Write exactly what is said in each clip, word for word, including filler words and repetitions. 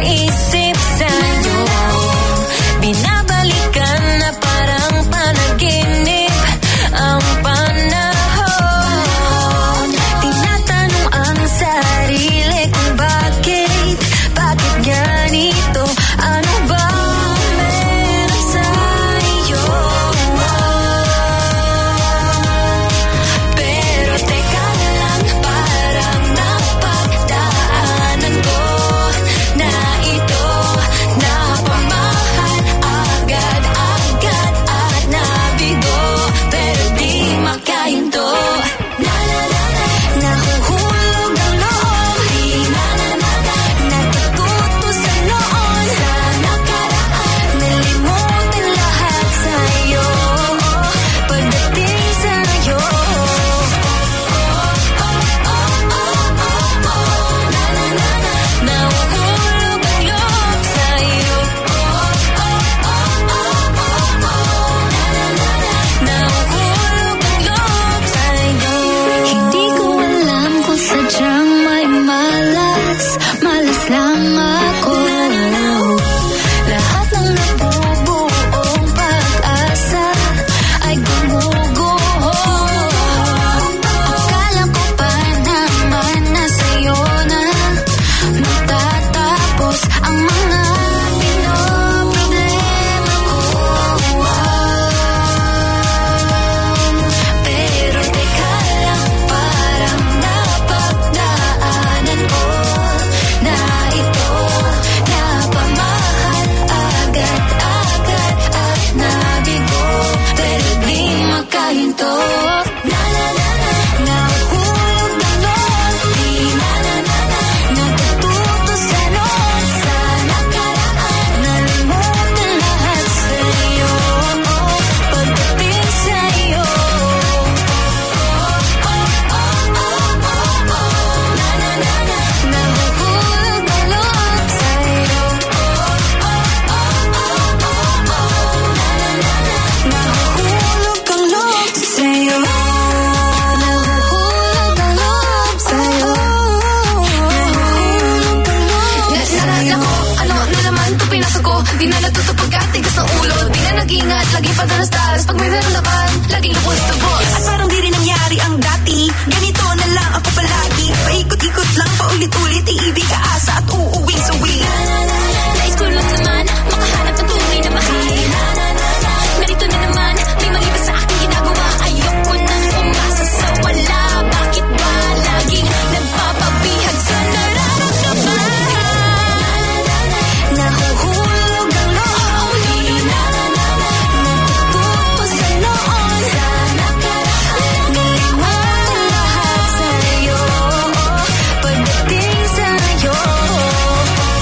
isip sa'yo. Binabalikan na parang panaginip ang panahon. Tinatanong ang sarili kung bakit, bakit ganito, ano ba meron sa'yo. Pero teka lang, parang napagdaanan ko na ito, napamahal agad-agad at nabigo, pero di makahinto. Na na na na, nahuhulog ang loob. Di na na na na, natututo sa noon. Sa nakaraan, nalimutin lahat sa'yo. Pagdating sa'yo, oh, oh, oh, oh, oh, oh. Na na na na, nahuhulog ang loob sa'yo. Oh, oh, oh, oh, oh, oh. Na na na na, nahuhulog ang loob sa'yo. Hindi ko alam kung sadyang may malas, malas lang ako. Lahat ng nabubuong pag-asa ay gumuguho. Akala ko pa naman na sa'yo na matatapos ang mga pinoproblema ko. Pero teka lang, parang napagdaanan ko na ito, napamahal agad-agad at nabigo, pero di makahinto. Na na na na, nahuhulog ang loob. Di na na na na, natututo sa noon. Sa nakaraan, nalimutin lahat sa'yo. Pagdating sa'yo, oh, oh, oh, oh, oh, oh. Na na na na, nahuhulog ang loob sa'yo. Oh, oh, oh, oh, oh, oh. Na na na na, nahuhulog ang loob sa'yo. Nahuhulog ang loob sa'yo. Nahuhulog ang loob sa'yo. Ko, ano na naman ito pinasok ko. Di na natutupag at tigas ng ulo. Di na nag-ingat, lagi pa daras-daras. Pag may naramdaman, laging lubos na boss. At parang di rin nangyari ang dati. Ganito na lang ako palagi. Paikot-ikot lang, paulit-ulit. Iibig, kaasa at uuwing suwi. Nais ko lang naman makahanap ng tunay na mahal. Narito na naman, may mali ba sa aking ginagawa? Ayoko nang umasa sa wala. Bakit ba laging nagpapabihag sa nararamdaman? Nahuhulog ang loob. Di na na na na, natututo sa noon. Sa nakaraan, nalimutin lahat sa'yo. Pagdating sa'yo,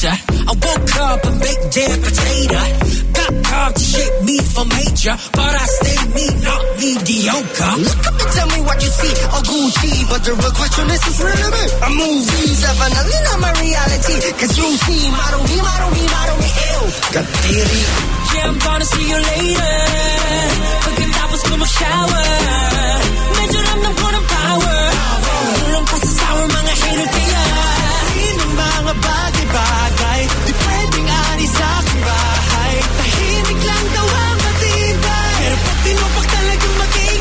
pizza. I woke up and baked damn potato. Got carved to shape me for major, but I stay me, not mediocre. Look up and tell me what you see, all Gucci, but the real question is who's really me? A movie, definitely not my reality. Cause you see, model me, model me, model me, ew. Got theory. Yeah, I'm gonna see you later. Pagkatapos ko mag-shower, medyo ramdam ko ng power. Tulong pa sa sour, mga hater kaya. Ng mga bagay-bagay, di pwedeng ani sa aking bahay. Tahimik lang daw ang matibay, pero pag tinupak talagang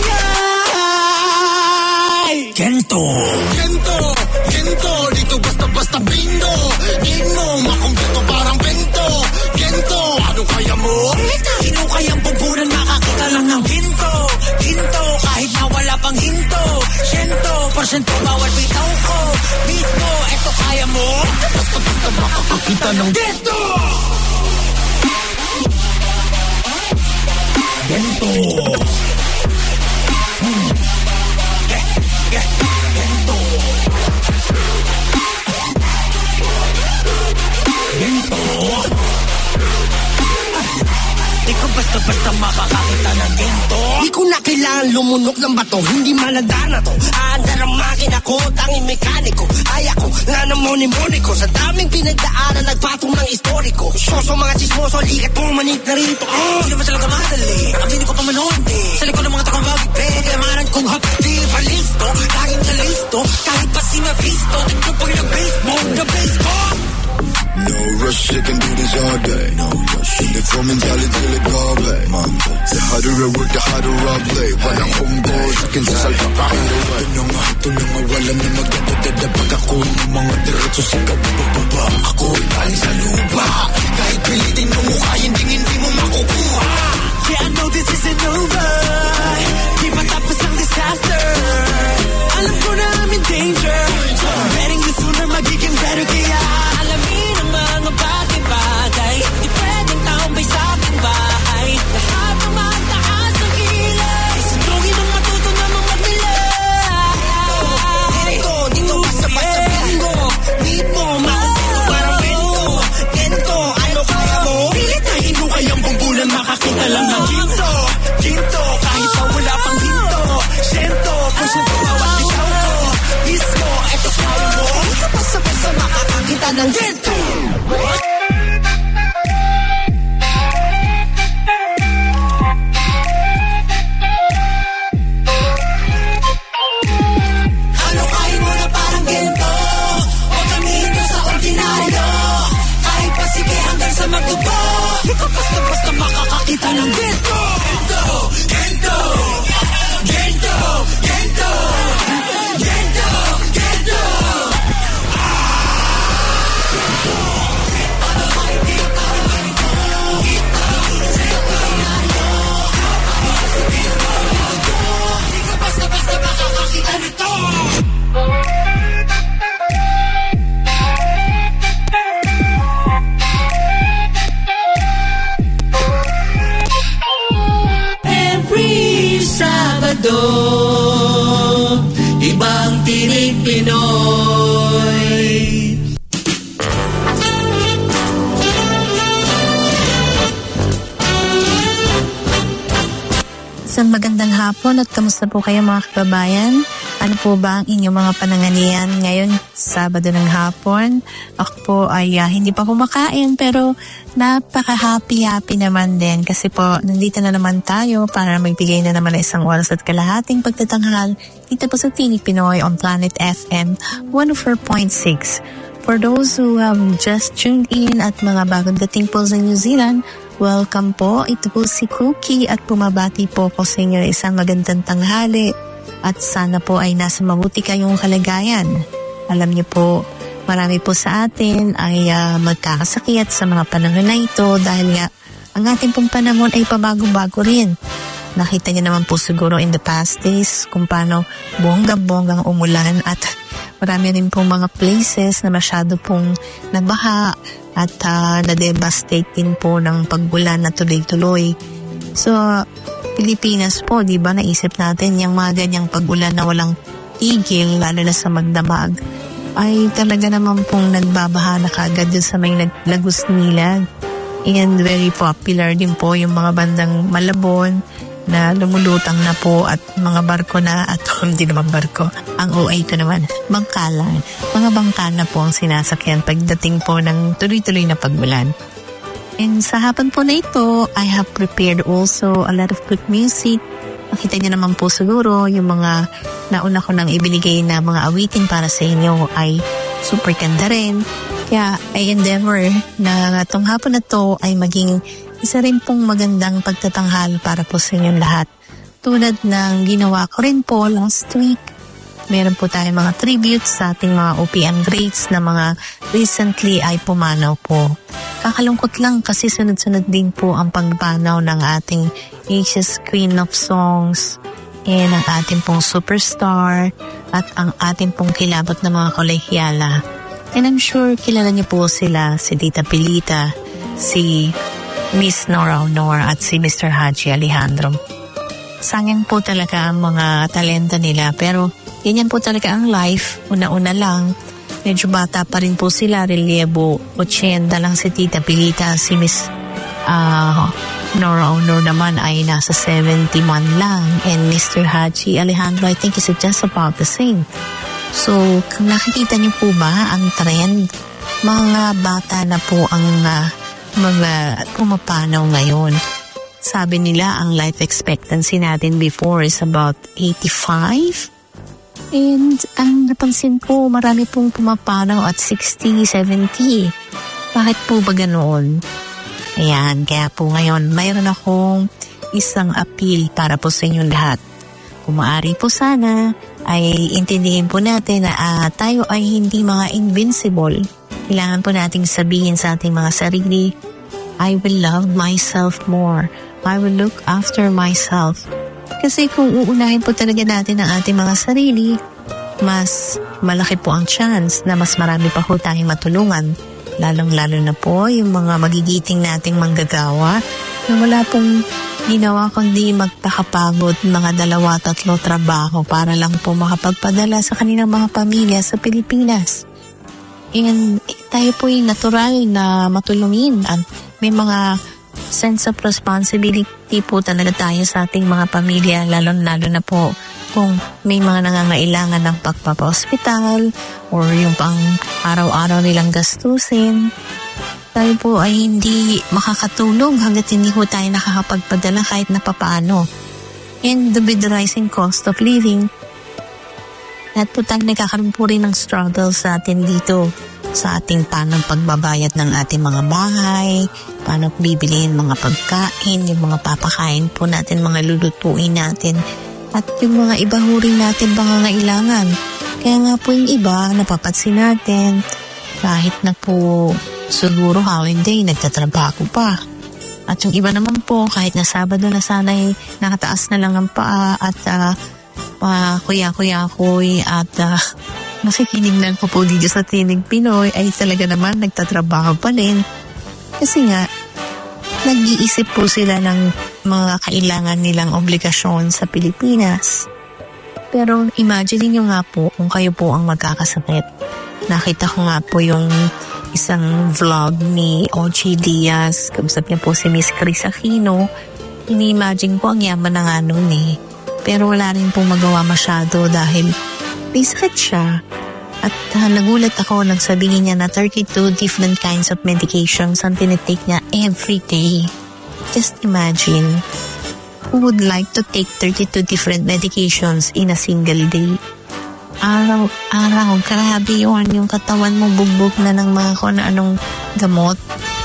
mag-ingay. Gento. Gento, gento, dito basta-basta bindo. Need mo, makumpleto parang bento. Gento, ano kaya mo? Sino kayang bubunan makakita lang ng ginto? Ginto, kahit na wala pang hinto. Siyento, porsyento bawal bitaw ko. Mismo, eto kaya mo? Basta-basta makakakita ng gento. Gento. Hmm. Ge- ge- Gento. Gento. Di ko basta-basta makakakita ng gento. Di ko na kailangan lumunok ng bato, hindi maladana to. Aandar ang makina ko, tanging mekaniko. Ay ako, nga na moni-moni ko. Sa daming pinagdaanan, nagpatong ng istoriko. Soso mga chismoso, likat pong manit na rito. Hindi naman talaga madali, aminin ko pa man hindi. Sa likod ng mga takong bagay, kailangan kong hapdi pa listo. Laging na listo, kahit pa sinabisto. Tignan pag nag-base mo, na-base mo. No rush, you can do this all day. No rush. They from mentality like garbage. The harder I work, the harder I play. Walang umbos, akin sa salta ka in the way. Ito na nga, ito na nga, wala na magdadadada. Pag ako yung mga diretso sa kabababa. Ako ay galing sa lupa. Kahit pilitin mo mukha, hindi hindi mo makukuha. Yeah, I know this isn't over. Di ba tapos ang disaster? Alam ko na I'm in danger. Betting you sooner magiging better. Kaya alamin ang mga bagay-bagay. Di pwedeng tambay sa aking bahay. Lahat ng mataas ng kilay. Sundugin ang matuto namang magmilay. Gento, dito basta-basta bingo. Need mo, makumpleto parang bento. Gento, ano kaya mo? Pilit na hindi kayang bumbulan, makakita lang ng ginto. Ginto, kahit pa wala pang hinto. Sento, porsyento bawat bitaw ko. Mismo, eto kaya mo. Basta-basta makakakita ng gento. Ano kain mo na parang gento? Huwag kami ito sa ordinaryo. Kahit pa sige hanggang sa magdugo. Di ko basta-basta makakakita ng gento. Gento! Gento! Gento! Gento! Gento! Gento! Di ko basta-basta makakakita nito. Every Sabado, ibang tinig Pinoy. Isang magandang hapon at kamusta po kayo mga kababayan? Ano po ba ang inyong mga pananganian ngayon, Sabado ng hapon? Ako po ay uh, hindi pa kumakain pero napaka-happy-happy naman din kasi po nandito na naman tayo para magbigay na naman isang oras at kalahating pagtatanghal dito po sa Tinig Pinoy on Planet F M one oh four point six. For those who have just tuned in at mga bagong dating po sa New Zealand, welcome po. Ito po si Cookie at pumabati po ko sa inyo isang magandang tanghali at sana po ay nasa mabuti kayong kalagayan. Alam niyo po, marami po sa atin ay uh, magkakasakit sa mga panahon na ito dahil nga ang ating pong panahon ay pabago-bago rin. Nakita niyo naman po siguro in the past days kung paano bonggang-bonggang umulan at marami rin pong mga places na masyado pong nabaha at uh, na-devastate din po ng pagbulan na tuloy-tuloy. So, Pilipinas po, di ba, naisip natin yung mga ganyang pag-ulan na walang tigil, lalo na sa magdamag. ay talaga naman pong nagbabaha na kaagad dun sa may Lagos Nilag. And very popular din po yung mga bandang Malabon na lumulutang na po at mga barko na, at hindi naman barko, ang O A ko naman, bangkalan. Mga bangka na po ang sinasakyan pagdating po ng tuloy-tuloy na pagbulan. And sa hapon po na ito, I have prepared also a lot of good music. Makita niyo naman po siguro yung mga nauna ko nang ibinigay na mga awitin para sa inyo ay super ganda rin. Kaya I endeavor na itong hapon na to ay maging isa rin pong magandang pagtatanghal para po sa inyong lahat. Tulad ng ginawa ko rin po last week, meron po tayong mga tributes sa ating mga O P M greats na mga recently ay pumanaw po. Kakalungkot lang kasi sunod-sunod din po ang pagpanaw ng ating Asia's Queen of Songs and ang ating pong superstar at ang ating pong kilabot na mga kolehyala. And I'm sure kilala niyo po sila, si Tita Pilita, si Miss Nora Honor at si Mister Haji Alejandro. Sayang po talaga ang mga talenta nila, pero ganyan po talaga ang life. Una-una lang, medyo bata pa rin po sila, relievo eighty lang si Tita Pilita, si Miss uh, Nora Honor naman ay nasa seventy-one lang, and Mister Haji Alejandro I think is just about the same. So, kung nakikita niyo po ba ang trend, mga bata na po ang uh, mga pumapanaw ngayon. Sabi nila ang life expectancy natin before is about eighty-five. And ang napansin ko, marami pong pumapanaw at sixty, seventy. Bakit po ba ganoon? Ayan, kaya po ngayon, mayroon akong isang appeal para po sa inyong lahat. Kung maaari po sana, ay intindihin po natin na uh, tayo ay hindi mga invincible. Kailangan po nating sabihin sa ating mga sarili, I will love myself more. I will look after myself. Kasi kung uunahin po talaga natin ang ating mga sarili, mas malaki po ang chance na mas marami pa po tayong matulungan. Lalong-lalo na po yung mga magigiting nating manggagawa na wala pong ginawa kundi magpakapagod mga dalawa, tatlo trabaho para lang po makapagpadala sa kanilang mga pamilya sa Pilipinas. And tayo po yung natural na matulungin at may mga sense of responsibility po talaga tayo sa ating mga pamilya, lalong-lalo na po kung may mga nangangailangan ng pagpapa-hospital or yung pang araw-araw nilang gastusin. Tayo po ay hindi makakatulong hanggat hindi po tayo nakakapagpadala kahit na papaano. And with the rising cost of living, lahat po tayo nagkakaroon po rin ng struggle sa atin dito sa ating paano pagbabayad ng ating mga bahay, paano bibilihin mga pagkain, yung mga papakain po natin, mga lulutuin natin, at yung mga iba ho rin natin pangangailangan. Kaya nga po yung iba, napapansin natin, kahit na po siguro holiday, nagtatrabaho pa. At yung iba naman po, kahit na Sabado na sana'y nakataas na lang ang paa at uh, uh, kuya-kuya-kuy at uh, nakikinig lang po po dito sa Tinig Pinoy ay talaga naman nagtatrabaho pa rin. Kasi nga, nag-iisip po sila ng mga kailangan nilang obligasyon sa Pilipinas. Pero imagine nyo nga po kung kayo po ang magkakasakit. Nakita ko nga po yung isang vlog ni O G Diaz, kausap niya po si Miss Chris Aquino. Ini-imagine ko ang yaman na nga noon eh. Pero wala rin pong magawa masyado dahil may sakit siya. At uh, nagulat ako nang sabihin niya na thirty-two different kinds of medications ang tinitake niya every day. Just imagine, who would like to take thirty-two different medications in a single day? Araw-araw, grabe yun. Yung katawan mo bugbog na ng mga kung anong gamot.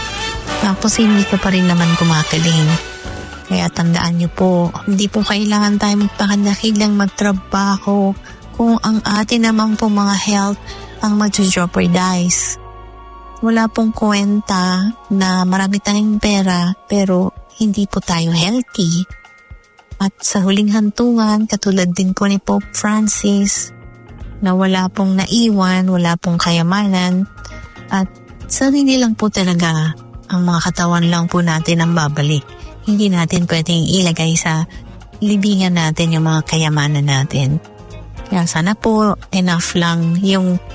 Tapos hindi ka pa rin naman kumakaling. Kaya tandaan niyo po, hindi po kailangan tayo magpakadakilang magtrabaho kung ang atin naman po mga health ang mag-jeopardize. Wala pong kwenta na marami tayong pera pero hindi po tayo healthy. At sa huling hantungan, katulad din po ni Pope Francis, na wala pong naiwan, wala pong kayamanan, at sarili lang po talaga ang mga katawan lang po natin ang babalik. Hindi natin pwedeng ilagay sa libingan natin yung mga kayamanan natin. Kaya sana po enough lang yung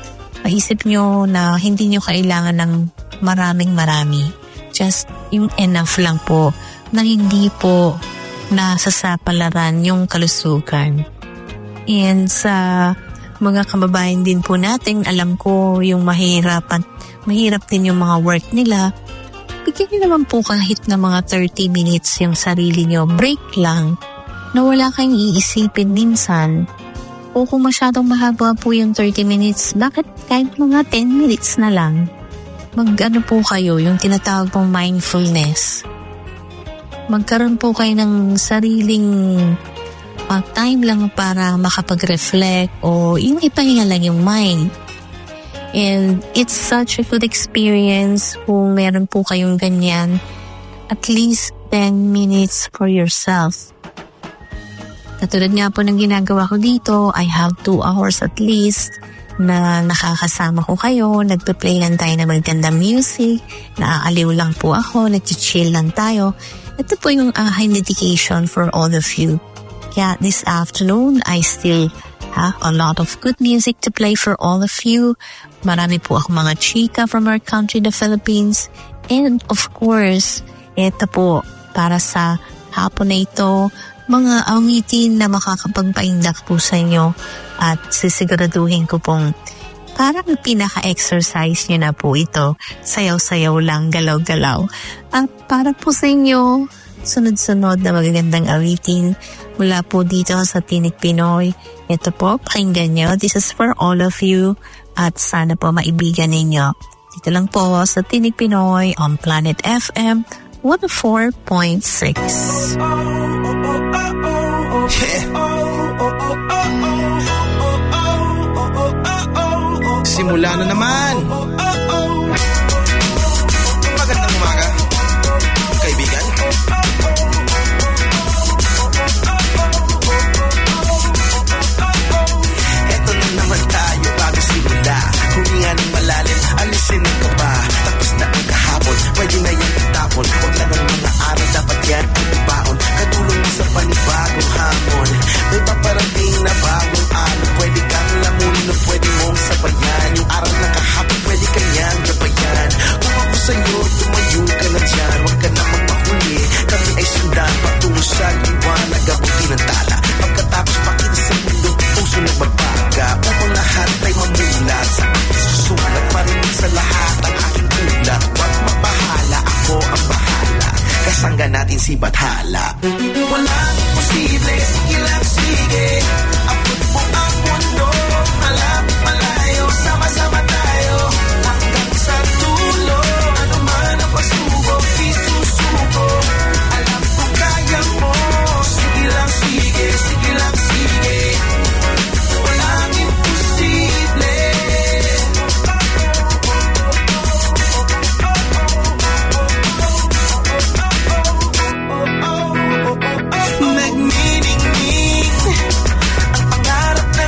maisip nyo na hindi nyo kailangan ng maraming marami. Just yung enough lang po na hindi po nasasapalaran yung kalusugan. And sa mga kababayan din po natin, alam ko yung mahirap at mahirap din yung mga work nila. Bigyan nyo naman po kahit na mga thirty minutes yung sarili nyo. Break lang na wala kayong iisipin minsan. O kung masyadong mahaba po yung thirty minutes, bakit kahit mga ten minutes na lang? Mag-ano po kayo, yung tinatawag pong mindfulness. Magkaroon po kayo ng sariling uh, time lang para makapag-reflect o yung ipahinga lang yung mind. And it's such a good experience kung meron po kayong ganyan. At least ten minutes for yourself. Katulad nga po ng ginagawa ko dito, I have two hours at least na nakakasama ko kayo, nagpe-play lang tayo ng magandang music, naaaliw lang po ako, nag-chill lang tayo. Ito po yung uh, high dedication for all of you. Kaya this afternoon, I still have a lot of good music to play for all of you. Marami po ako mga chika from our country, the Philippines. And of course, ito po para sa hapon na ito, mga awitin na makakapagpaindak po sa inyo at sisiguraduhin ko pong parang pinaka-exercise nyo na po ito. Sayaw-sayaw lang, galaw-galaw. At para po sa inyo, sunod-sunod na magagandang awitin mula po dito sa Tinig Pinoy. Ito po, pakinggan nyo. This is for all of you at sana po maibigan ninyo. Dito lang po sa Tinig Pinoy on Planet F M one oh four point six. Simula na naman. Magandang umaga, kaibigan. Eto na naman tayo bago simula. Huminga ng malalim, alisin ang kaba. Tapos na ang kahapon, pwede na yan itapon. Huwag lang ang mga araw, dapat yan ang ibaon. Katulong mo sa panibagong hamon. May paparating na bagong araw. Pwede kang lamunin o pwede mong sabayan. Yung araw na kahapon, pwede kanyang gabayan. Kung ako sa'yo, tumayo ka na dyan. Huwag ka na magpahuli. Kami ay sundan patungo sa liwanag. Abutin ang tala. Pagkatapos pakita sa mundo, puso na magbaga. Upang lahat ay mamulat sa aking susulat. Marinig sa lahat ang aking ulat. Huwag mabahala, ako ang bahala. Kasangga natin si Bathala. Walang imposible, sige lang sige. Abot mo ang mundo, malapit malayo, sama-sama tayo. Hanggang sa dulo, ano man ang pagsubok, di susuko. Alam ko kaya mo, sige lang sige, sige lang sige. Walang imposible. Nagniningning ang pangarap na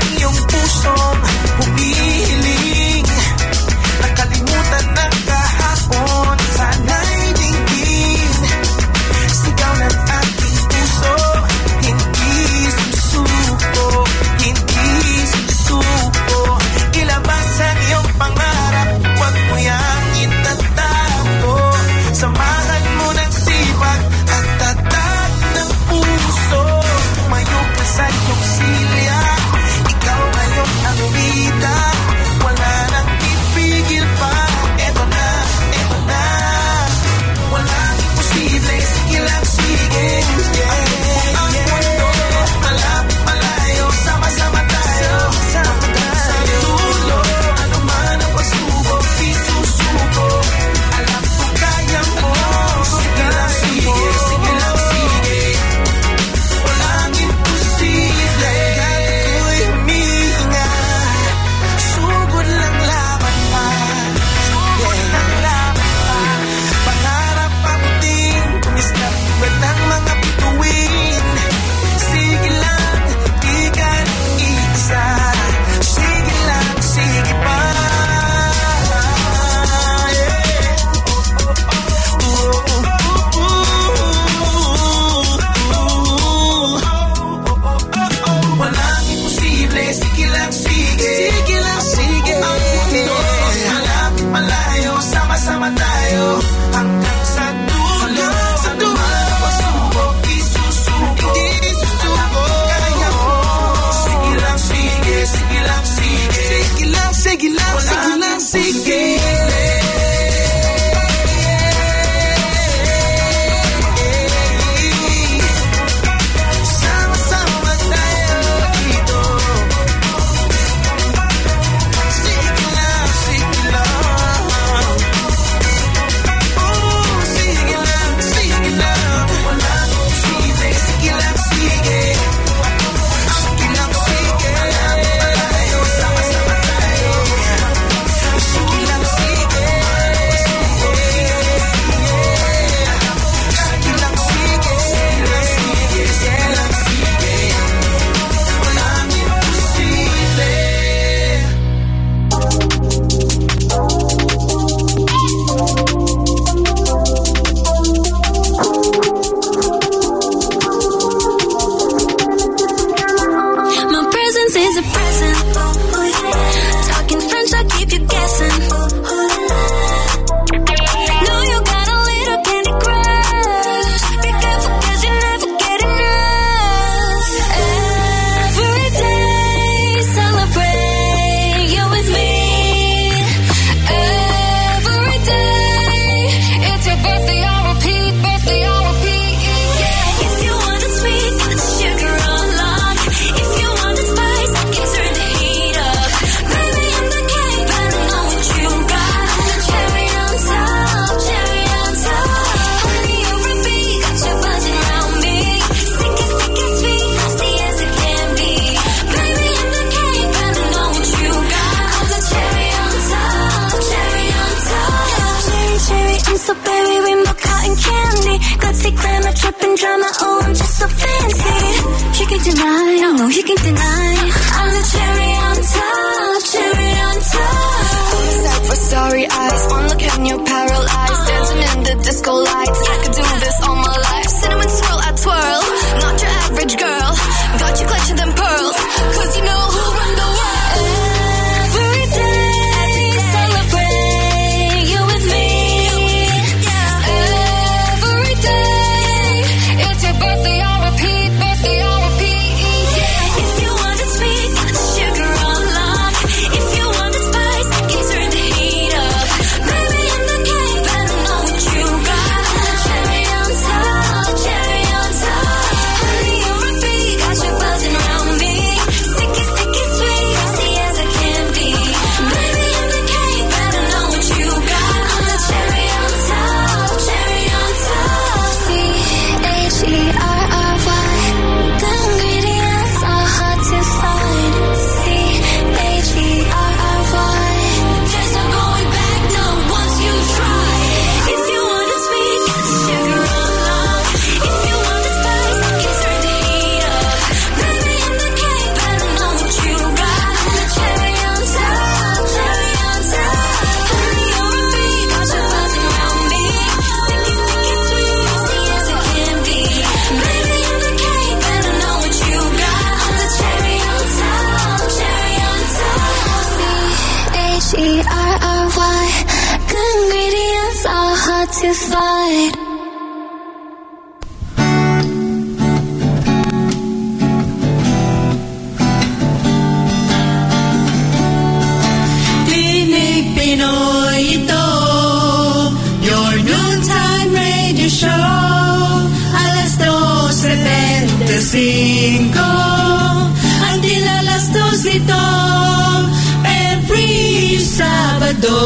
No, he can deny. I'm the cherry on top, cherry on top. Sad for sorry eyes, one look and you're paralyzed. Dancing in the disco lights, I could do this all my life. Cinnamon swirl, I twirl, not your average girl. Got you clutching them pearls, cause you know who run the world. Every day, celebrate you with me. Every day, it's your birthday, I'll repeat, birthday, I'll repeat. If you want it sweet, sugar on lock. If you want the spice, can turn the heat up. Baby, in the cake, better know what you got. Cherry on top, cherry on top. Honey, you're a freak, got you buzzing around me. Sticky, sticky, sweet, tasty as a candy. Baby, in the cake, better know what you got. I'm the cherry on top, cherry on top. C H E R R Y. The ingredients are hard to find. C H E R R Y. There's no going back, no, once you try. If you want it sweet, sugar on lock. If you want the spice, can turn the heat up. Baby, in the cake, better know what you got. I'm the cherry on top, cherry on top. Honey, you're a freak, got you buzzing around me. Sticky, sticky, sweet, tasty as a candy. Baby, in the cake, better know what you got. I'm the cherry on top, cherry on top. C H E R R Y. The ingredients are hard to find. Tinig Pinoy ito, your noontime radio show. Alas dos setenta y cinco, until alas dos ito, every Sabado.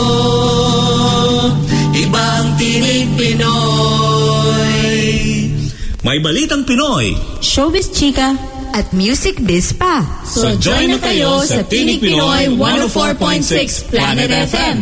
Ibang Tinig Pinoy. May balitang Pinoy. Showbiz Chika at Music Biz pa. So join na kayo sa Tinig Pinoy one oh four point six Planet F M.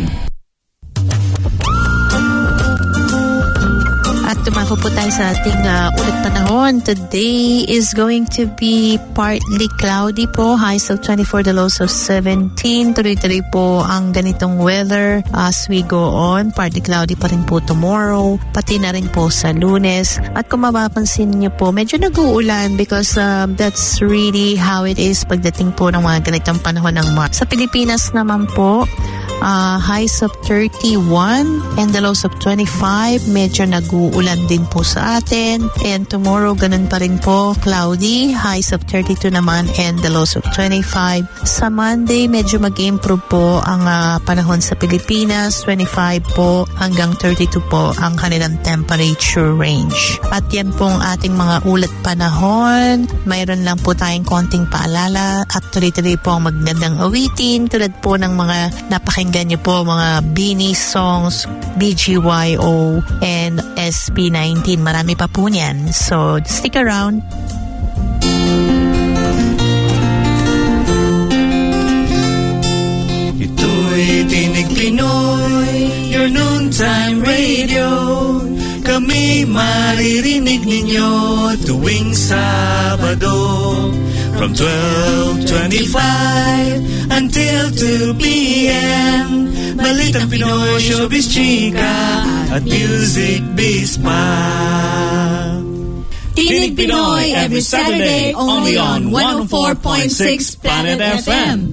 At tumako po tayo sa ating uh, ulit panahon. Today is going to be partly cloudy po. Highs of twenty-four, the lows of seventeen. Tuloy-tuloy po ang ganitong weather as we go on. Partly cloudy pa rin po tomorrow. Pati na rin po sa Lunes. At kung mapapansin niyo po, medyo nag-uulan because um, that's really how it is pagdating po ng mga ganitong panahon ng March. Sa Pilipinas naman po, Uh, highs of thirty-one and the lows of twenty-five. Medyo nag-uulan din po sa atin. And tomorrow, ganun pa rin po, cloudy. Highs of thirty-two naman and the lows of twenty-five. Sa Monday, medyo mag-improve po ang uh, panahon sa Pilipinas. twenty-five po hanggang thirty-two po ang kanilang temperature range. At yan pong ating mga ulat panahon. Mayroon lang po tayong konting paalala at tuloy-tuloy po ang magandang awitin tulad po ng mga napakinggan niyo po, mga Beanie songs, B G Y O and S B nineteen. Marami pa po niyan. So, stick around. Ito'y Tinig Pinoy, your noontime radio. Kami maririnig ninyo tuwing Sabado from twelve twenty-five until two p.m. Balitang Pinoy, Showbiz Chika at Music Biz pa. Tinig Pinoy every Saturday only on one oh four point six Planet F M.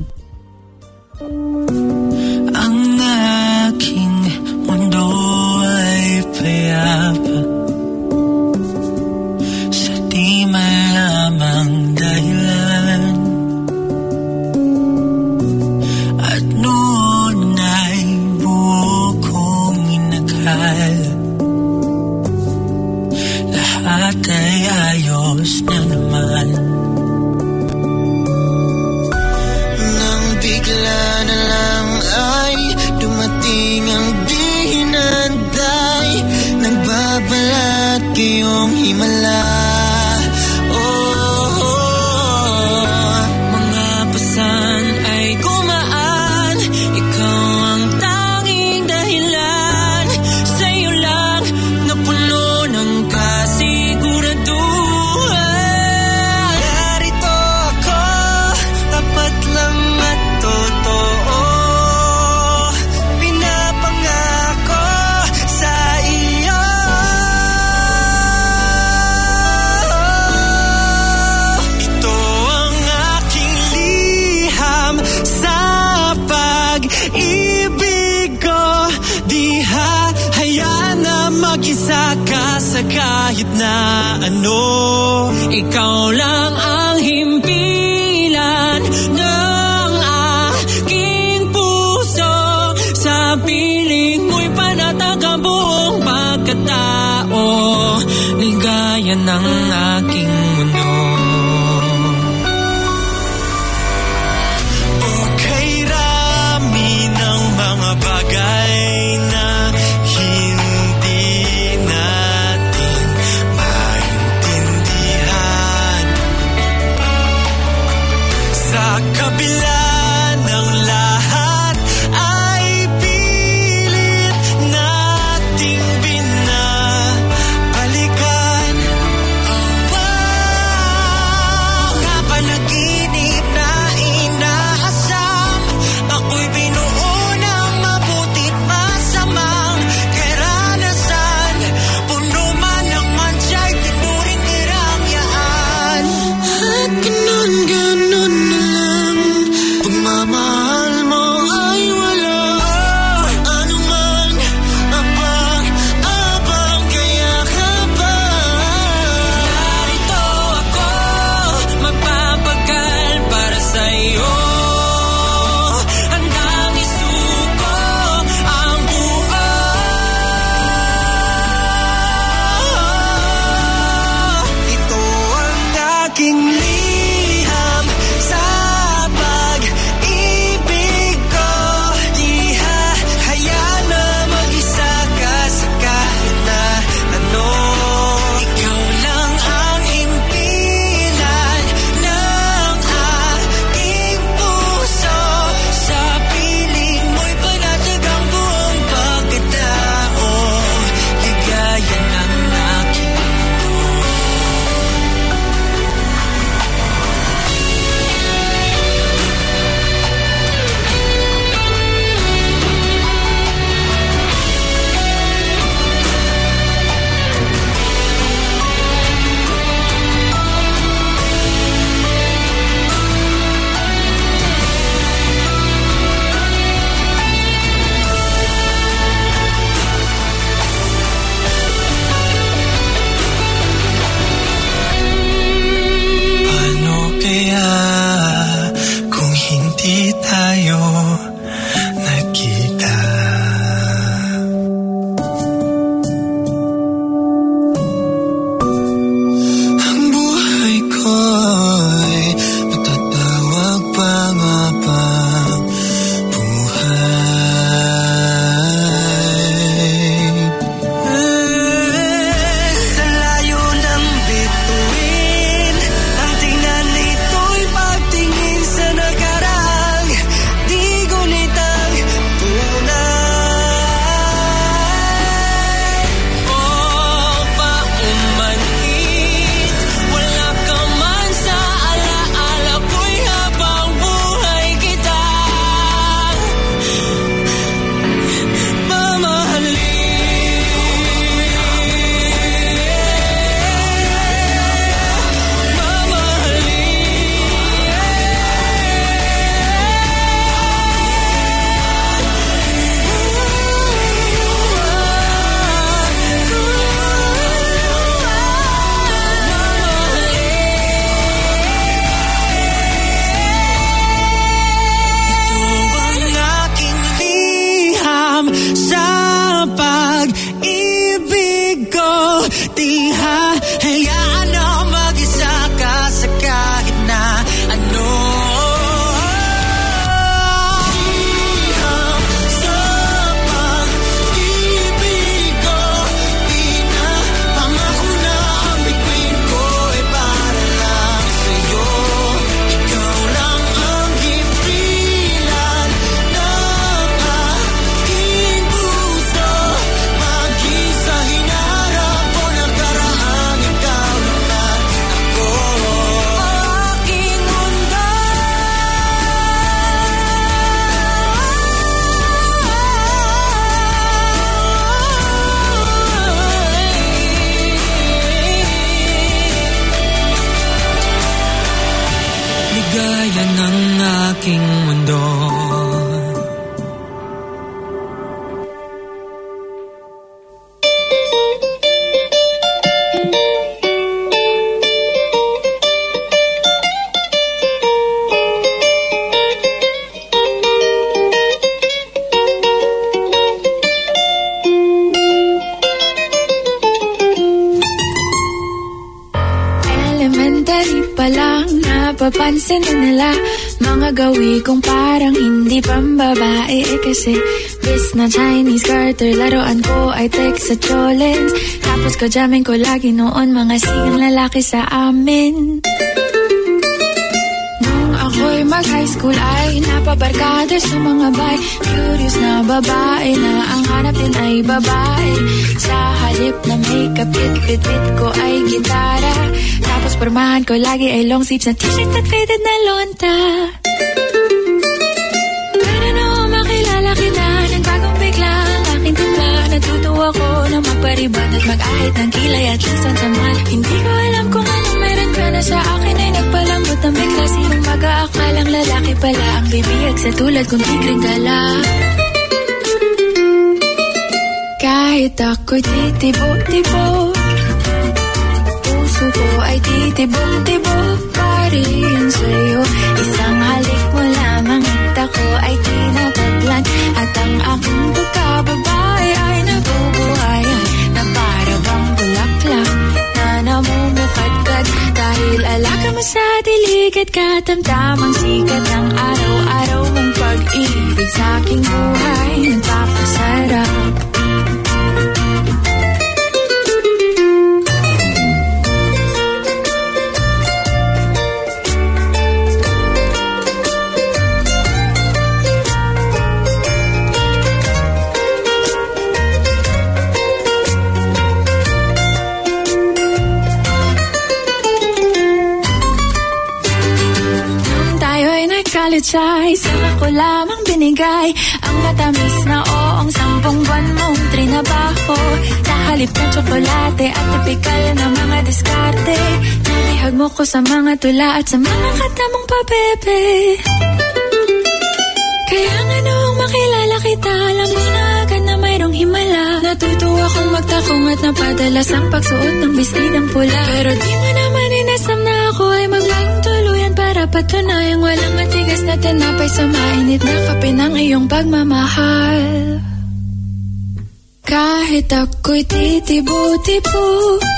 Ang aking mundo ay payapa sa di malamang dahilan. At noon ay buo kong inakala lahat ay ayos na naman. Nang bigla na lang ay dumating ang di hinanday, nagbabalat kayong himala. Oh, oh, mga pasan ay gumaan, ikaw ang tanging dahilan. Sa'yo lang napuno ng kasiguraduhan. Narito ako kahit na ano. Ikaw lang ang himpilan ng aking puso. Sa piling mo'y panatag ang buong pagkatao. Ligaya ng aking mundo. Okay, rami ng mga bagay na hindi natin maintindihan. Sa kabila ng lahat ay pilit nating binabalikan. Wow, kapanaginip na inaasam. Ako'y binuo ng mabutit masamang karanasan. Puno man ng mansya'y tinuring karangyaan. At ganun-ganun na lang, pagmamahal mo ay wala. Ano man, abang-abang kaya ka ba? Narito ako, magpapagal para sa'yo. Handang isuko ang buo. Ito ang aking liham sa pag-ibig ko. Di hahayaan na mag-isa ka sa kahit na ano. Ikaw lang ang himpilan ng aking puso. Sa piling mo'y panatag ang buong pagkatao. Ligaya ng aking Paano kaya kung hindi tayo nagkita? Ang buhay ko'y matatawag pa nga bang buhay? Sa layo ng bituin, ang tingnan nito'y pagtingin sa nakaraan. Di gunitang tunay. O paumanhit, wala ka man sa alaala ko'y habang buhay kita Ito ang aking liham sa pag-ibig ko. Di hahayaan na mag-isa ka sa kahit na ano. Liham sa pag-ibig ko. Di na pangako na ang bituin ko ay para lang sa'yo. Ikaw lang ang himpilan ng aking puso. Mag-isa hinaharap ko nakaraan. Ikaw lang at ako. Aking mundo. Ligaya ng aking mundo. pa lang napapansin na nila mga gawi kong parang hindi pambabae. Eh kasi bis na Chinese Carter, laruan ko ay text sa cholens. Tapos ko jamming ko lagi noon mga sigang lalaki sa amin. Ako'y mag-high school ay napabarkada sa mga bay. Curious na babae na ang hanap din ay babae. Sa halip na makeup, bit-bit-bit ko ay gitara. Tapos pormahan ko lagi ay long sleeves na t-shirt at faded na lonta. Pero no makilala kita, nagbagong bigla ang aking timpla. Natutuwa ko na magpariban at mag-ahit ng kilay at lisan sa man. Hindi ko alam kung anong meron ka na sa akin ay nagpalambot ng bigla. Sinong mag-aakalang lalaki pala ang bibiyag sa tulad kong tigring gala. Kahit ako'y titibo-tibo, puso ko ay titibong-tibok pa rin sa'yo. Isang halik mo lamang at ako ay tinataglan. At ang aking pagkababae ay nabubuhayan na para bang bulaklak na namumukadkad. Dahil alaka mo sa dilig at katamtamang sikat ng araw-araw mong pag-ibig sa aking buhay nagpapasarap. Ay, saka ko lamang binigay ang matamis na oong sampung buwan mong trinabaho. Sa halip na tsokolate at tipikal na mga diskarte, nalihag mo ko sa mga tula at sa mga katamong pabebe. Kaya nga noong makilala kita, alam mo na agad na mayroong himala. Natutuwa kong magtakong at napadalas ang pagsuot ng bestidang pula. Pero di mo naman inasam na ako ay magbagong tuluyan para patunayang walang matigas na tinapay sa mainit na kape ng iyong pagmamahal. Kahit ako'y titibo-tibo,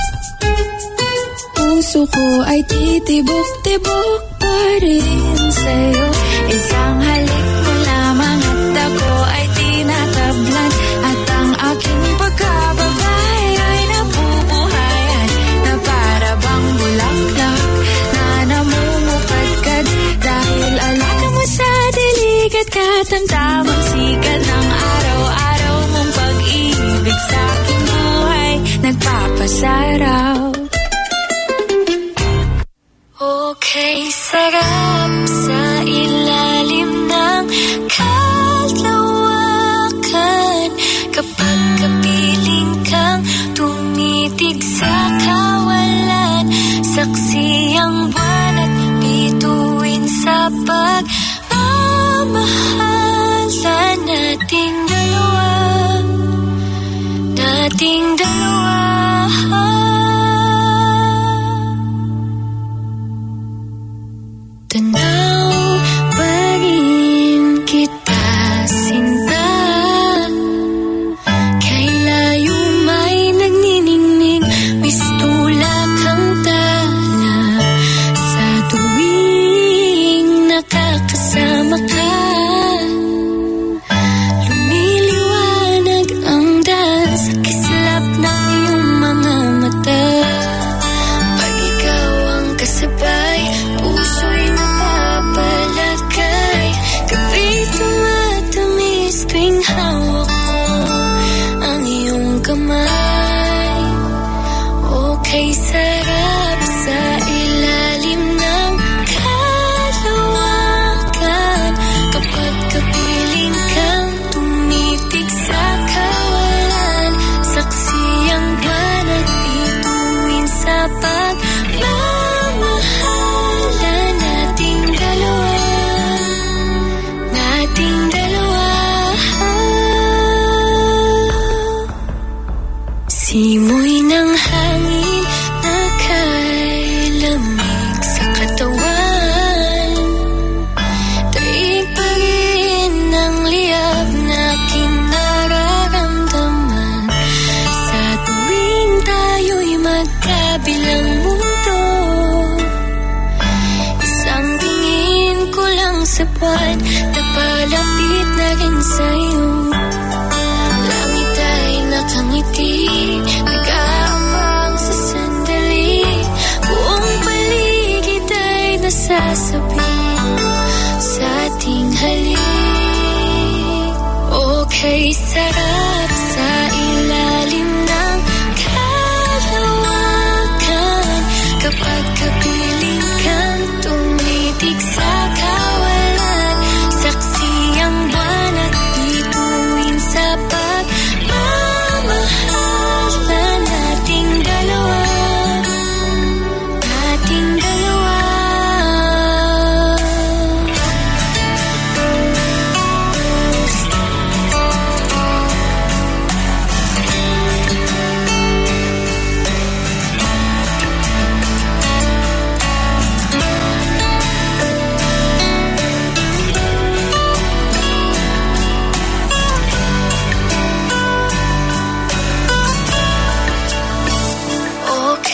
puso ko ay titibok-tibok pa rin sa'yo. Isang halik mo lamang at ako ay tinatablan. At ang aking pagkababae ay nabubuhayan na para bang bulaklak na namumukadkad. Dahil alaka mo sa dilig at katamtamang sikat ng araw-araw mong pag-ibig sa aking buhay nagpapasaraw. Okay, sarap sa ilalim ng kalawakan kapag kapiling kang tumitig sa kawalan. Saksi ang buwan at bituin sa pagmamahalan nating dalawa, nating dalawa. Tanaw pa rin kita, sinta. Kay layo may nagniningning, mistulak ang tala. Sa tuwing nakakasama ka, lumiliwanag ang daan sa kislap ng iyong mga mata. Pag ikaw ang kasabay, puso'y napapalagay. Kapit tumatamis tuwing hawak ko ang iyong kamay. Okay, sarap sa ilalim ng kalawakan kapag kapiling kang tumitig sa kawalan. Saksi ang buwan at bituin sa pagmamahalan nating dalawa, nating dalawa. Simoy ng hangin na kay lamig sa katawan, taig pa rin ang liyab na kinararamdaman. Sa tuwing tayo'y magkabilang mundo,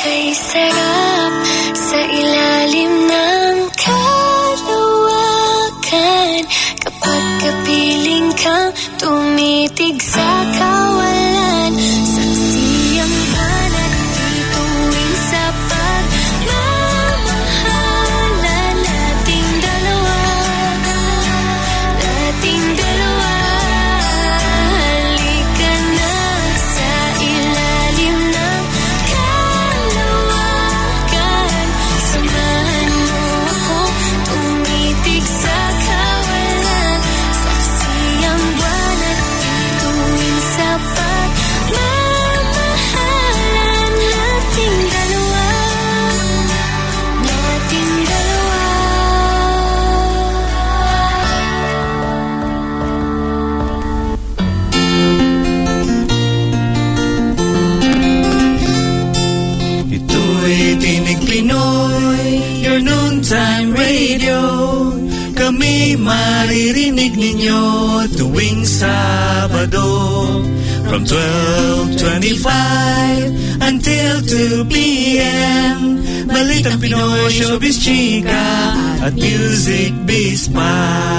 kay sarap sa ilalim ng kalawakan. Kapag kapiling kang tumitig sa kawalan, saksi ang banat dituwing sa pagmamahalan nating dalawa, nating dalawa. Halika na sa ilalim ng kalawakan, samahan mo ako tumitig sa kawalan, saksi ang banat dituwing sa pagmamahalan nating dalawa, nating dalawa. Ito'y Tinig Pinoy, your noontime radio. Kami maririnig ninyo tuwing Sabado from twelve twenty-five until two p.m. Balitang Pinoy, showbiz, chika at music biz pa.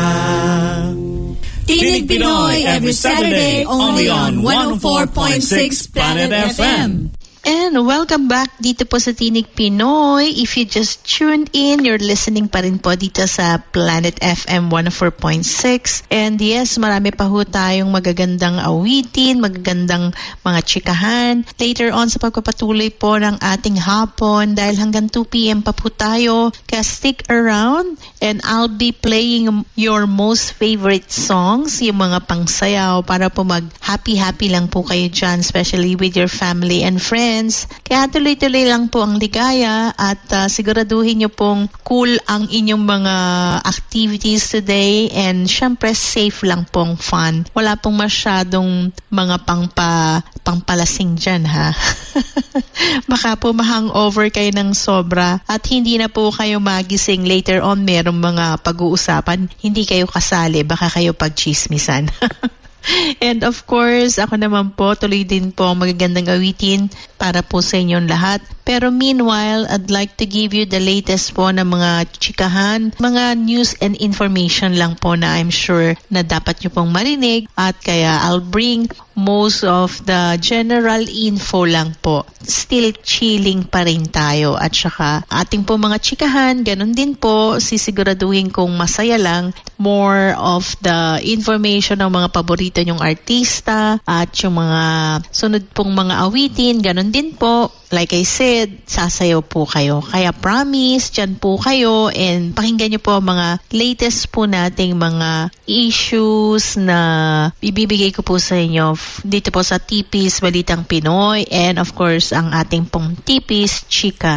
Tinig Pinoy every Saturday only on one oh four point six Planet F M. And welcome back dito po sa Tinig Pinoy. If you just tuned in, you're listening pa rin po dito sa Planet F M one oh four point six. And yes, marami pa ho tayong magagandang awitin, magagandang mga chikahan. Later on sa pagpapatuloy po ng ating hapon, dahil hanggang two p.m. pa po tayo. Kaya stick around and I'll be playing your most favorite songs, yung mga pangsayaw, para po mag-happy-happy lang po kayo dyan, especially with your family and friends. Kaya tuloy-tuloy lang po ang ligaya at uh, siguraduhin nyo pong cool ang inyong mga activities today and syempre safe lang pong fun. Wala pong masyadong mga pangpa, pangpalasing dyan, ha? Baka po ma-hangover kayo ng sobra at hindi na po kayo magising later on, merong mga pag-uusapan, hindi kayo kasali, baka kayo pagchismisan. And of course, ako naman po, tuloy din po ang magagandang awitin para po sa inyong lahat. Pero meanwhile, I'd like to give you the latest po na mga chikahan, mga news and information lang po na I'm sure na dapat nyo pong marinig. At kaya I'll bring most of the general info lang po. Still chilling pa rin tayo. At saka ating po mga chikahan, ganun din po, sisiguraduhin kong masaya lang. More of the information ng mga paborito nyong artista at yung mga sunod pong mga awitin, ganun din po. Like I said, sasayaw po kayo. Kaya promise, dyan po kayo and pakinggan nyo po ang mga latest po nating mga issues na ibibigay ko po sa inyo dito po sa T P's Balitang Pinoy and of course ang ating pong T P's Chika.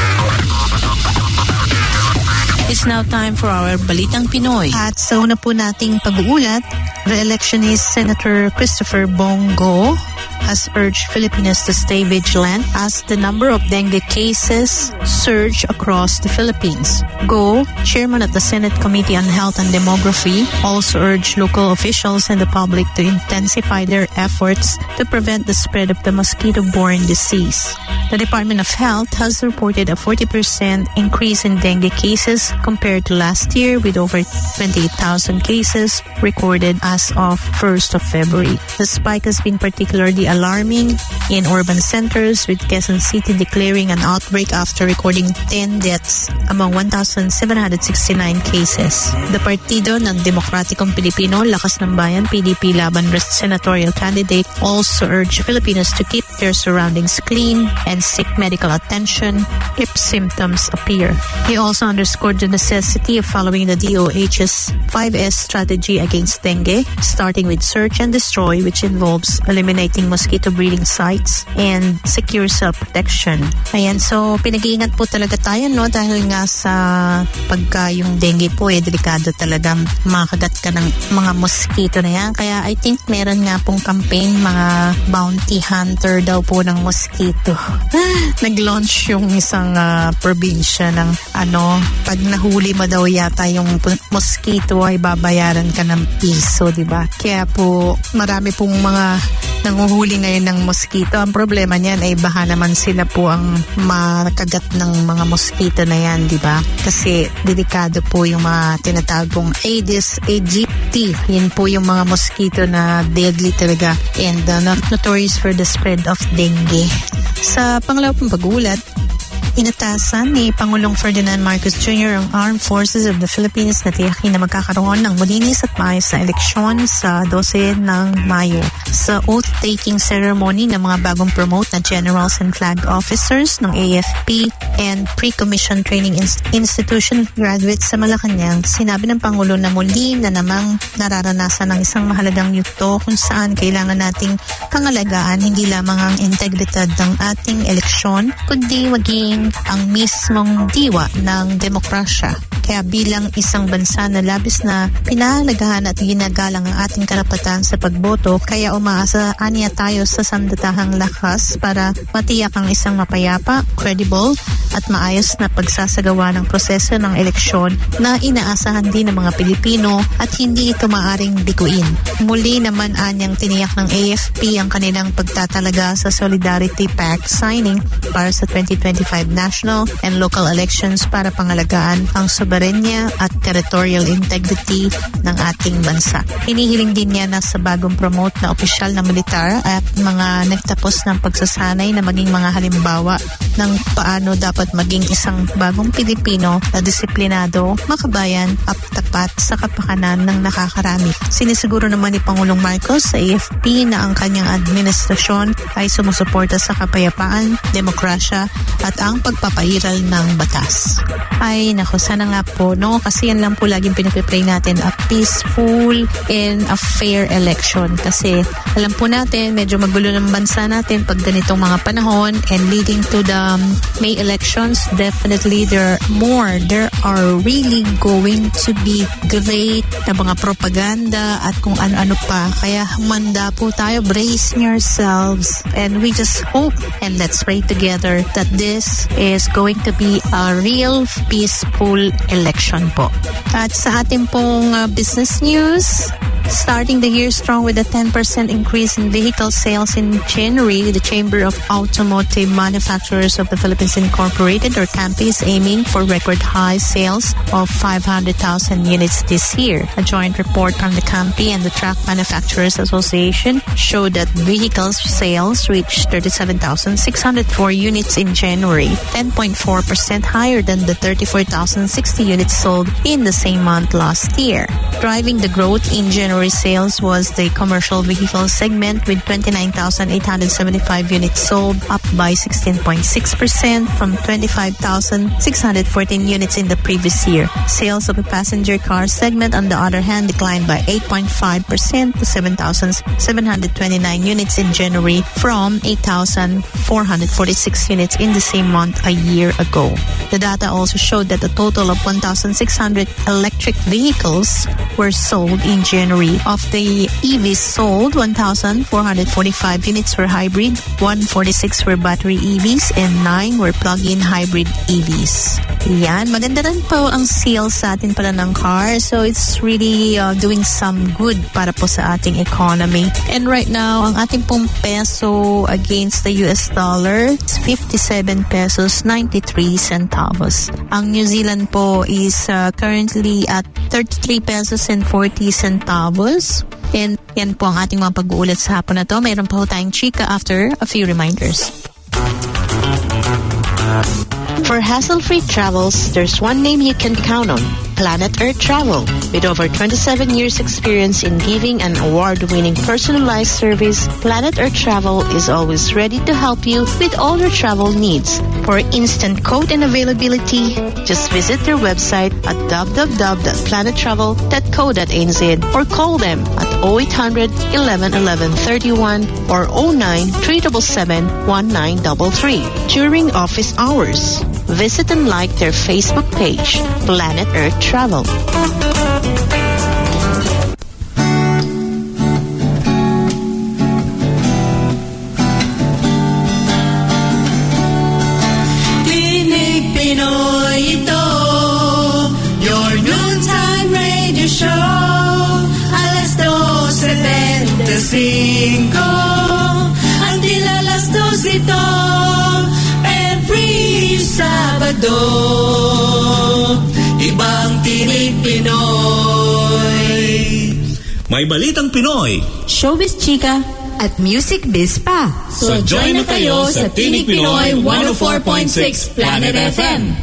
It's now time for our Balitang Pinoy. At sa una po nating pag-uulat, re-electionist Senator Christopher Bongo has urged Filipinos to stay vigilant as the number of dengue cases surge across the Philippines. Go, chairman of the Senate Committee on Health and Demography, also urged local officials and the public to intensify their efforts to prevent the spread of the mosquito-borne disease. The Department of Health has reported a forty percent increase in dengue cases compared to last year, with over twenty-eight thousand cases recorded as of first of February. The spike has been particularly alarming in urban centers, with Quezon City declaring an outbreak after recording ten deaths among one thousand seven hundred sixty-nine cases. The Partido ng Demokratikong Pilipino, Lakas ng Bayan, P D P Laban senatorial candidate, also urged Filipinos to keep their surroundings clean and seek medical attention if symptoms appear. He also underscored the necessity of following the D O H's five S strategy against dengue, starting with search and destroy, which involves eliminating mosquito breeding sites and secure self-protection. Ayan, so pinag-iingat po talaga tayo, no? Dahil nga sa pagka yung dengue po, eh, delikado talaga makagat ka ng mga mosquito na yan. Kaya I think meron nga pong campaign, mga bounty hunter daw po ng mosquito. Nag-launch yung isang uh, probinsya ng ano, pag nahuli mo daw yata yung mosquito ay babayaran ka ng piso, di ba? Kaya po marami pong mga nanguhuli ngayon ng mosquito. Ang problema niyan ay baka naman sila po ang makagat ng mga mosquito na yan, di ba? Kasi delikado po yung mga tinatagong Aedes aegypti. Yan po yung mga mosquito na deadly talaga and uh, notorious for the spread of dengue. Sa pangalawang pag-uulat, inatasan ni Pangulong Ferdinand Marcos Junior ang Armed Forces of the Philippines na tiyakin na magkakaroon ng malinis at maayos na eleksyon sa twelve ng Mayo. Sa oath-taking ceremony ng mga bagong promote na generals and flag officers ng A F P and Pre-Commissioned Training Institution graduates sa Malacanang, sinabi ng Pangulo na muli na namang nararanasan ng isang mahalagang yugto kung saan kailangan nating pangalagaan hindi lamang ang integridad ng ating eleksyon, kundi maging ang mismong diwa ng demokrasya. Kaya bilang isang bansa na labis na pinahalagahan at ginagalang ang ating karapatan sa pagboto, kaya umaasa aniya tayo sa samdatahang lakas para matiyak ang isang mapayapa, credible at maayos na pagsasagawa ng proseso ng eleksyon na inaasahan din ng mga Pilipino at hindi ito maaring biguin. Muli naman anyang tiniyak ng A F P ang kanilang pagtatalaga sa Solidarity Pact signing para sa twenty twenty-five national and local elections para pangalagaan ang soberanya at territorial integrity ng ating bansa. Hinihiling din niya na sa bagong promote na opisyal na militar at mga nagtapos ng pagsasanay na maging mga halimbawa ng paano dapat maging isang bagong Pilipino na disiplinado, makabayan at tapat sa kapakanan ng nakakarami. Sinisiguro naman ni Pangulong Marcos sa A F P na ang kanyang administrasyon ay sumusuporta sa kapayapaan, demokrasya at ang pagpapairal ng batas. Ay, naku, sana nga po, no? Kasi yan lang po laging pinapipray natin, a peaceful and a fair election. Kasi alam po natin, medyo magulo ng bansa natin pag ganitong mga panahon and leading to the um, May elections, definitely there are more. There are really going to be great na mga propaganda at kung ano-ano pa. Kaya humanda po tayo, brace yourselves, and we just hope and let's pray together that this is going to be a real peaceful election po. At sa ating pong uh, business news, starting the year strong with a ten percent increase in vehicle sales in January, the Chamber of Automotive Manufacturers of the Philippines Incorporated, or CAMPI, is aiming for record high sales of five hundred thousand units this year. A joint report from the CAMPI and the Truck Manufacturers Association showed that vehicle sales reached thirty-seven thousand six hundred four units in January, ten point four percent higher than the thirty-four thousand sixty units sold in the same month last year. Driving the growth in January sales was the commercial vehicle segment with twenty-nine thousand eight hundred seventy-five units sold, up by sixteen point six percent from twenty-five thousand six hundred fourteen units in the previous year. Sales of the passenger car segment, on the other hand, declined by eight point five percent to seven thousand seven hundred twenty-nine units in January from eight thousand four hundred forty-six units in the same month a year ago. The data also showed that a total of one thousand six hundred electric vehicles were sold in January. Of the E Vs sold, one thousand four hundred forty-five units were hybrid, one hundred forty-six were battery E Vs, and nine were plug-in hybrid E Vs. Yan, maganda rin po ang sales sa atin pala ng car. So it's really uh, doing some good para po sa ating economy. And right now, ang ating pong peso against the U S dollar is fifty-seven pesos ninety-three centavos. Ang New Zealand po is uh, currently at thirty-three pesos and forty centavos. And yan po ang ating mga pag-uulat sa hapon na to. Mayroon pa po tayong chika after a few reminders. For hassle-free travels, there's one name you can count on: Planet Earth Travel. With over twenty-seven years experience in giving an award-winning personalized service, Planet Earth Travel is always ready to help you with all your travel needs. For instant quote and availability, just visit their website at w w w dot planet travel dot co dot n z or call them at oh eight hundred eleven eleven thirty-one or oh nine three seven seven one nine three three during office hours. Visit and like their Facebook page, Planet Earth Travel. Tinig Pinoy ito, your noontime radio show, alas doce veinticinco. Sabado, ibang tinig Pinoy. May balitang Pinoy, showbiz chika, at music biz pa. So join na kayo sa Tinig Pinoy one oh four point six Planet F M.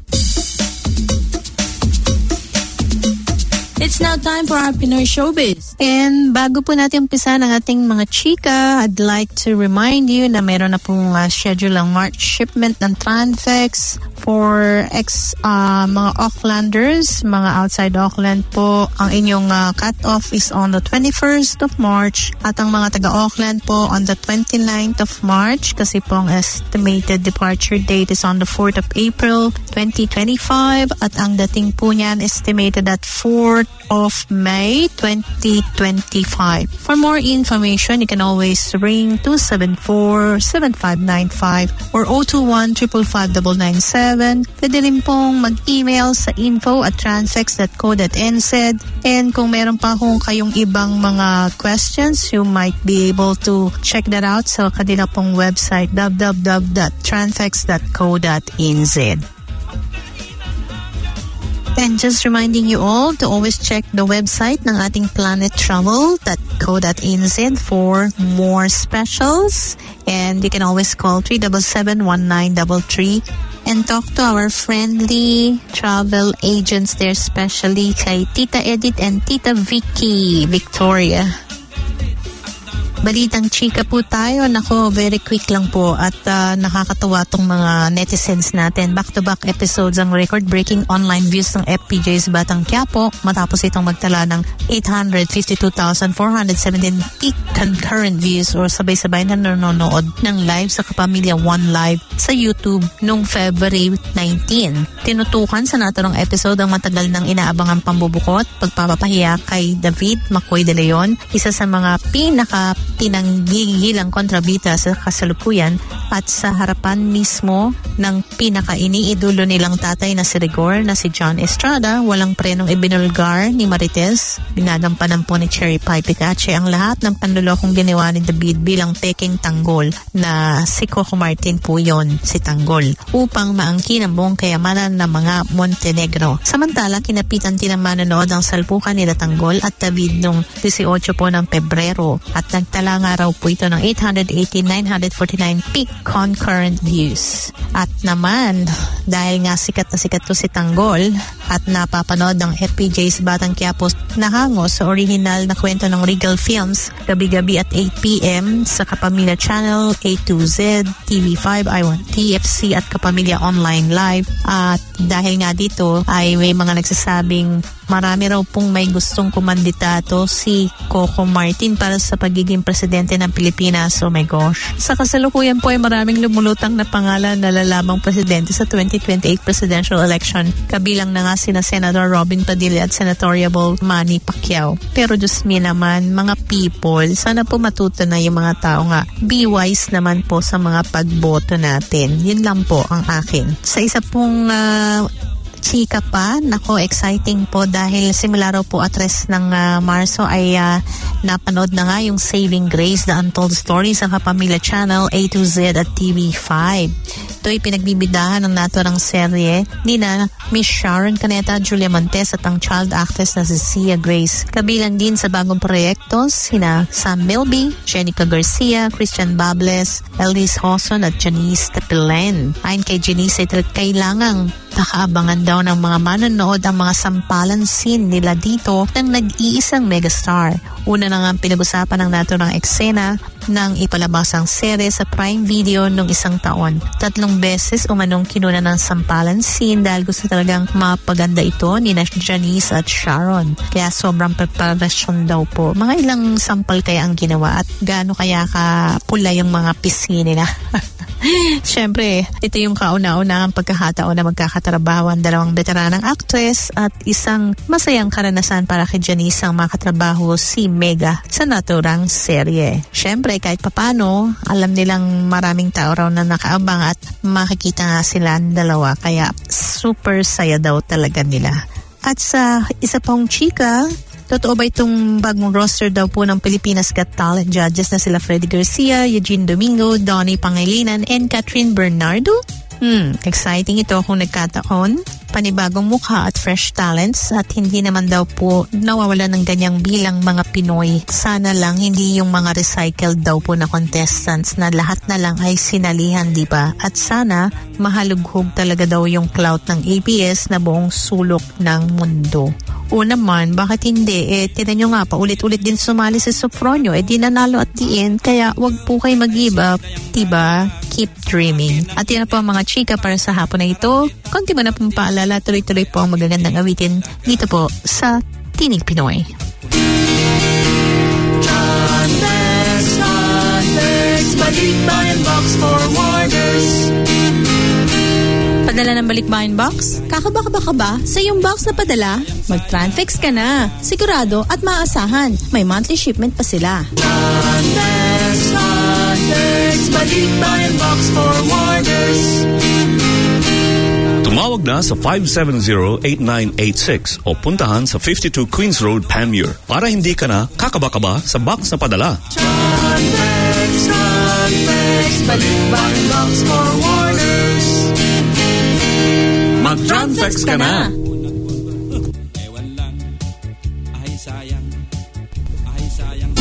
It's now time for our Pinoy Showbiz. And bago po natin umpisa ng ating mga chika, I'd like to remind you na meron na pong uh, schedule ang March shipment ng Tranfex for ex uh, mga Aucklanders, mga outside Auckland po. Ang inyong uh, cut-off is on the twenty-first of March at ang mga taga-Auckland po on the twenty-ninth of March kasi po ang estimated departure date is on the fourth of April twenty twenty-five at ang dating po niyan estimated at fourth of May twenty twenty-five. For more information, you can always ring two seven four, seven five nine five or zero two one, five five five nine seven. Pwede rin pong mag-email sa info at tranfex dot co dot n z. And kung meron pa kung kayong ibang mga questions, you might be able to check that out sa kanila pong website w w w dot tranfex dot co dot n z. And just reminding you all to always check the website ng ating planet travel dot co dot n z for more specials. And you can always call three seven seven, one nine three three and talk to our friendly travel agents there, especially kay Tita Edith and Tita Vicky Victoria. Balitang chika po tayo. Nako, very quick lang po at uh, nakakatawa tong mga netizens natin. Back-to-back episodes ang record-breaking online views ng F P J's Batang Quiapo matapos itong magtala ng eight hundred fifty-two thousand four hundred seventeen peak concurrent views or sabay-sabay na nanonood ng live sa Kapamilya One Live sa YouTube noong February nineteenth. Tinutukan sa naturang episode ang matagal ng inaabangang pambubukot, pagpapapahiya kay David Macoy de Leon, isa sa mga pinaka pinanggigilang kontrabita sa kasalukuyan at sa harapan mismo ng pinaka-iniidolo nilang tatay na si Rigor na si John Estrada, walang prenong ibinulgar ni Marites, binagampanan po ni Cherry Pie Picache ang lahat ng panlulokong ginawa ni David bilang peking tanggol na si Coco Martin po yon, si Tanggol, upang maangkin ang buong kayamanan ng mga Montenegro. Samantala, kinapitan din ang manonood ang salpukan nila Tanggol at David noong eighteen po ng Pebrero at nagtala nga raw po ito ng eight hundred eighteen, nine hundred forty-nine peak concurrent views. At naman, dahil nga sikat na sikat to si Tanggol at napapanood ng F P J's Batang Quiapo nahango sa original na kwento ng Regal Films gabi-gabi at eight p.m. sa Kapamilya Channel, A two Z, T V five, I one, T F C at Kapamilya Online Live. At dahil nga dito ay may mga nagsasabing marami raw pong may gustong kumandidato si Coco Martin para sa pagiging presidente ng Pilipinas. Oh my gosh. Sa kasalukuyan po ay maraming lumulutang na pangalan na lalamang presidente sa twenty twenty-eight presidential election. Kabilang na nga sina Senator Robin Padilla at Senatoriable Manny Pacquiao. Pero Diyos me naman, mga people, sana po matuto na yung mga tao nga. Be wise naman po sa mga pagboto natin. Yun lang po ang akin. Sa isa pong uh, chika pa, nako, exciting po dahil simula raw po atres ng uh, Marso ay uh, napanood na nga yung Saving Grace, The Untold Story sa Kapamilya Channel, A two Z at T V five. Ito'y pinagbibidahan ng naturang serye ni na Miss Sharon Caneta, Julia Montes at ang child actress na si Sia Grace. Kabilang din sa bagong proyekto sina Sam Milby, Jenica Garcia, Christian Bables, Elise Hoson at Janice Tapilen. Ayon kay Janice, ito kailangang nakaabangan daw ng mga manonood ang mga sampalan scene nila dito ng nag-iisang megastar. Una na nga pinag-usapan ng naturang eksena ng ipalabas ang serye sa Prime Video noong isang taon. Tatlong beses umanong kinuna ng sampalan scene dahil gusto talagang mapaganda ito ni Janice at Sharon. Kaya sobrang preparasyon daw po. Mga ilang sampal kaya ang ginawa at gaano kaya ka pula yung mga pisngi nila. Siyempre, ito yung kauna-unahang pagkakataon na magkakatrabaho ang dalawang veteranang actress at isang masayang karanasan para kay Janice ang makatrabaho si Mega sa naturang serye. Siyempre, kahit papano, alam nilang maraming tao raw na nakaabang at makikita nga sila ang dalawa. Kaya super saya daw talaga nila. At sa isa pang chika, totoo ba itong bagong roster daw po ng Pilipinas Got Talent judges na sila Freddy Garcia, Eugene Domingo, Donnie Pangilinan, and Catherine Bernardo? Hmm, exciting ito kung nagkataon. Panibagong mukha at fresh talents at hindi naman daw po nawawala ng ganyang bilang mga Pinoy. Sana lang hindi yung mga recycled daw po na contestants na lahat na lang ay sinalihan, di ba? At sana mahalughog talaga daw yung clout ng A B S na buong sulok ng mundo. O naman, bakit hindi? Eh, tinan nyo nga pa, ulit-ulit din sumali si Sofronio. Eh, di nanalo at the end. Kaya wag po kayo mag-give up. Diba? Keep dreaming. At yan na po ang mga chika para sa hapon na ito. Konti mo na pong paalala, tuloy-tuloy po ang magagandang awitin dito po sa Tinig Pinoy. John Bex, John Bex, Balikbayan Box Forwarders. Padala ng Balikbayan Box? Kakaba-kaba ka ba sa iyong box na padala? Mag-Transfix ka na. Sigurado at maasahan. May monthly shipment pa sila. John Bex, John Bex, Balikbayan Box Forwarders. Tumawag na sa five seven zero, eight nine eight six o puntahan sa fifty-two Queens Road, Panmure para hindi ka na kakaba-kaba sa box na padala. John Bex, John Bex, Balikbayan Box Forwarders. Mag-Transfix ka na. Ewan lang, ay sayang, ay sayang.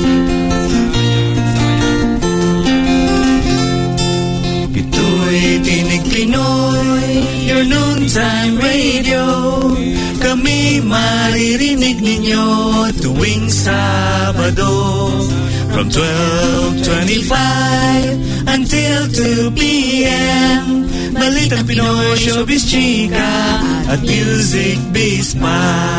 Ito'y Tinig Pinoy, your noontime radio. Kami maririnig ninyo tuwing Sabado from twelve twenty-five until two p.m. Balitang Pinoy, showbiz, chika at music biz pa.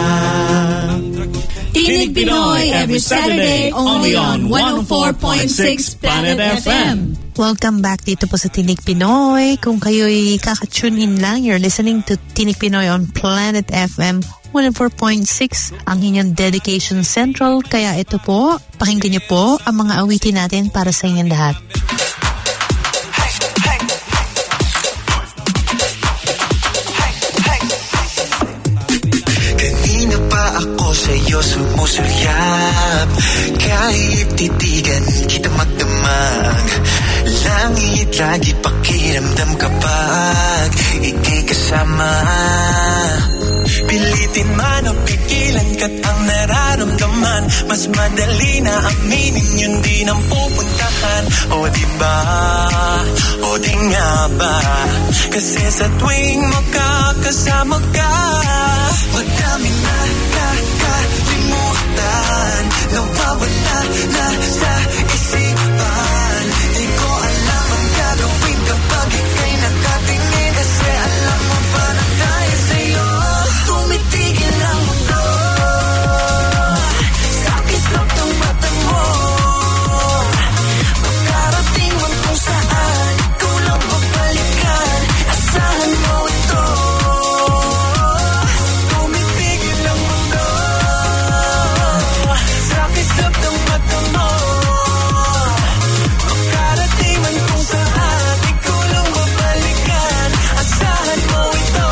Tinig Pinoy every Saturday only on one oh four point six Planet F M. Welcome back dito po sa Tinig Pinoy. Kung kayo'y kakatune in lang, you're listening to Tinig Pinoy on Planet F M one oh four point six, ang inyong Dedication Central. Kaya ito po, pakinggan niyo po ang mga awitin natin para sa inyong lahat. Kanina pa ako sa'yo sumusulyap, kahit titigan kita magdamag. Langit lagi pakiramdam kapag ika'y kasama. Pilitin man o pigilan ka't ang nararamdaman, mas madali na aminin yun din ang pupuntahan. O diba, o di nga ba, kasi sa tuwing makakasama ka, madami na kakalimutan, nawawala na sa isipan. Di ko alam ang gagawin kapag ika'y nakatingin, kasi alam mo ba na dahil sa'yo tumitigil ang mundo. Sa kislap ng mata mo, makarating man kung saan, ikaw lang babalikan, asahan mo ito. Tumitigil ang mundo. Sa kislap ng mata mo, makarating man kung saan, ikaw lang babalikan, asahan mo ito.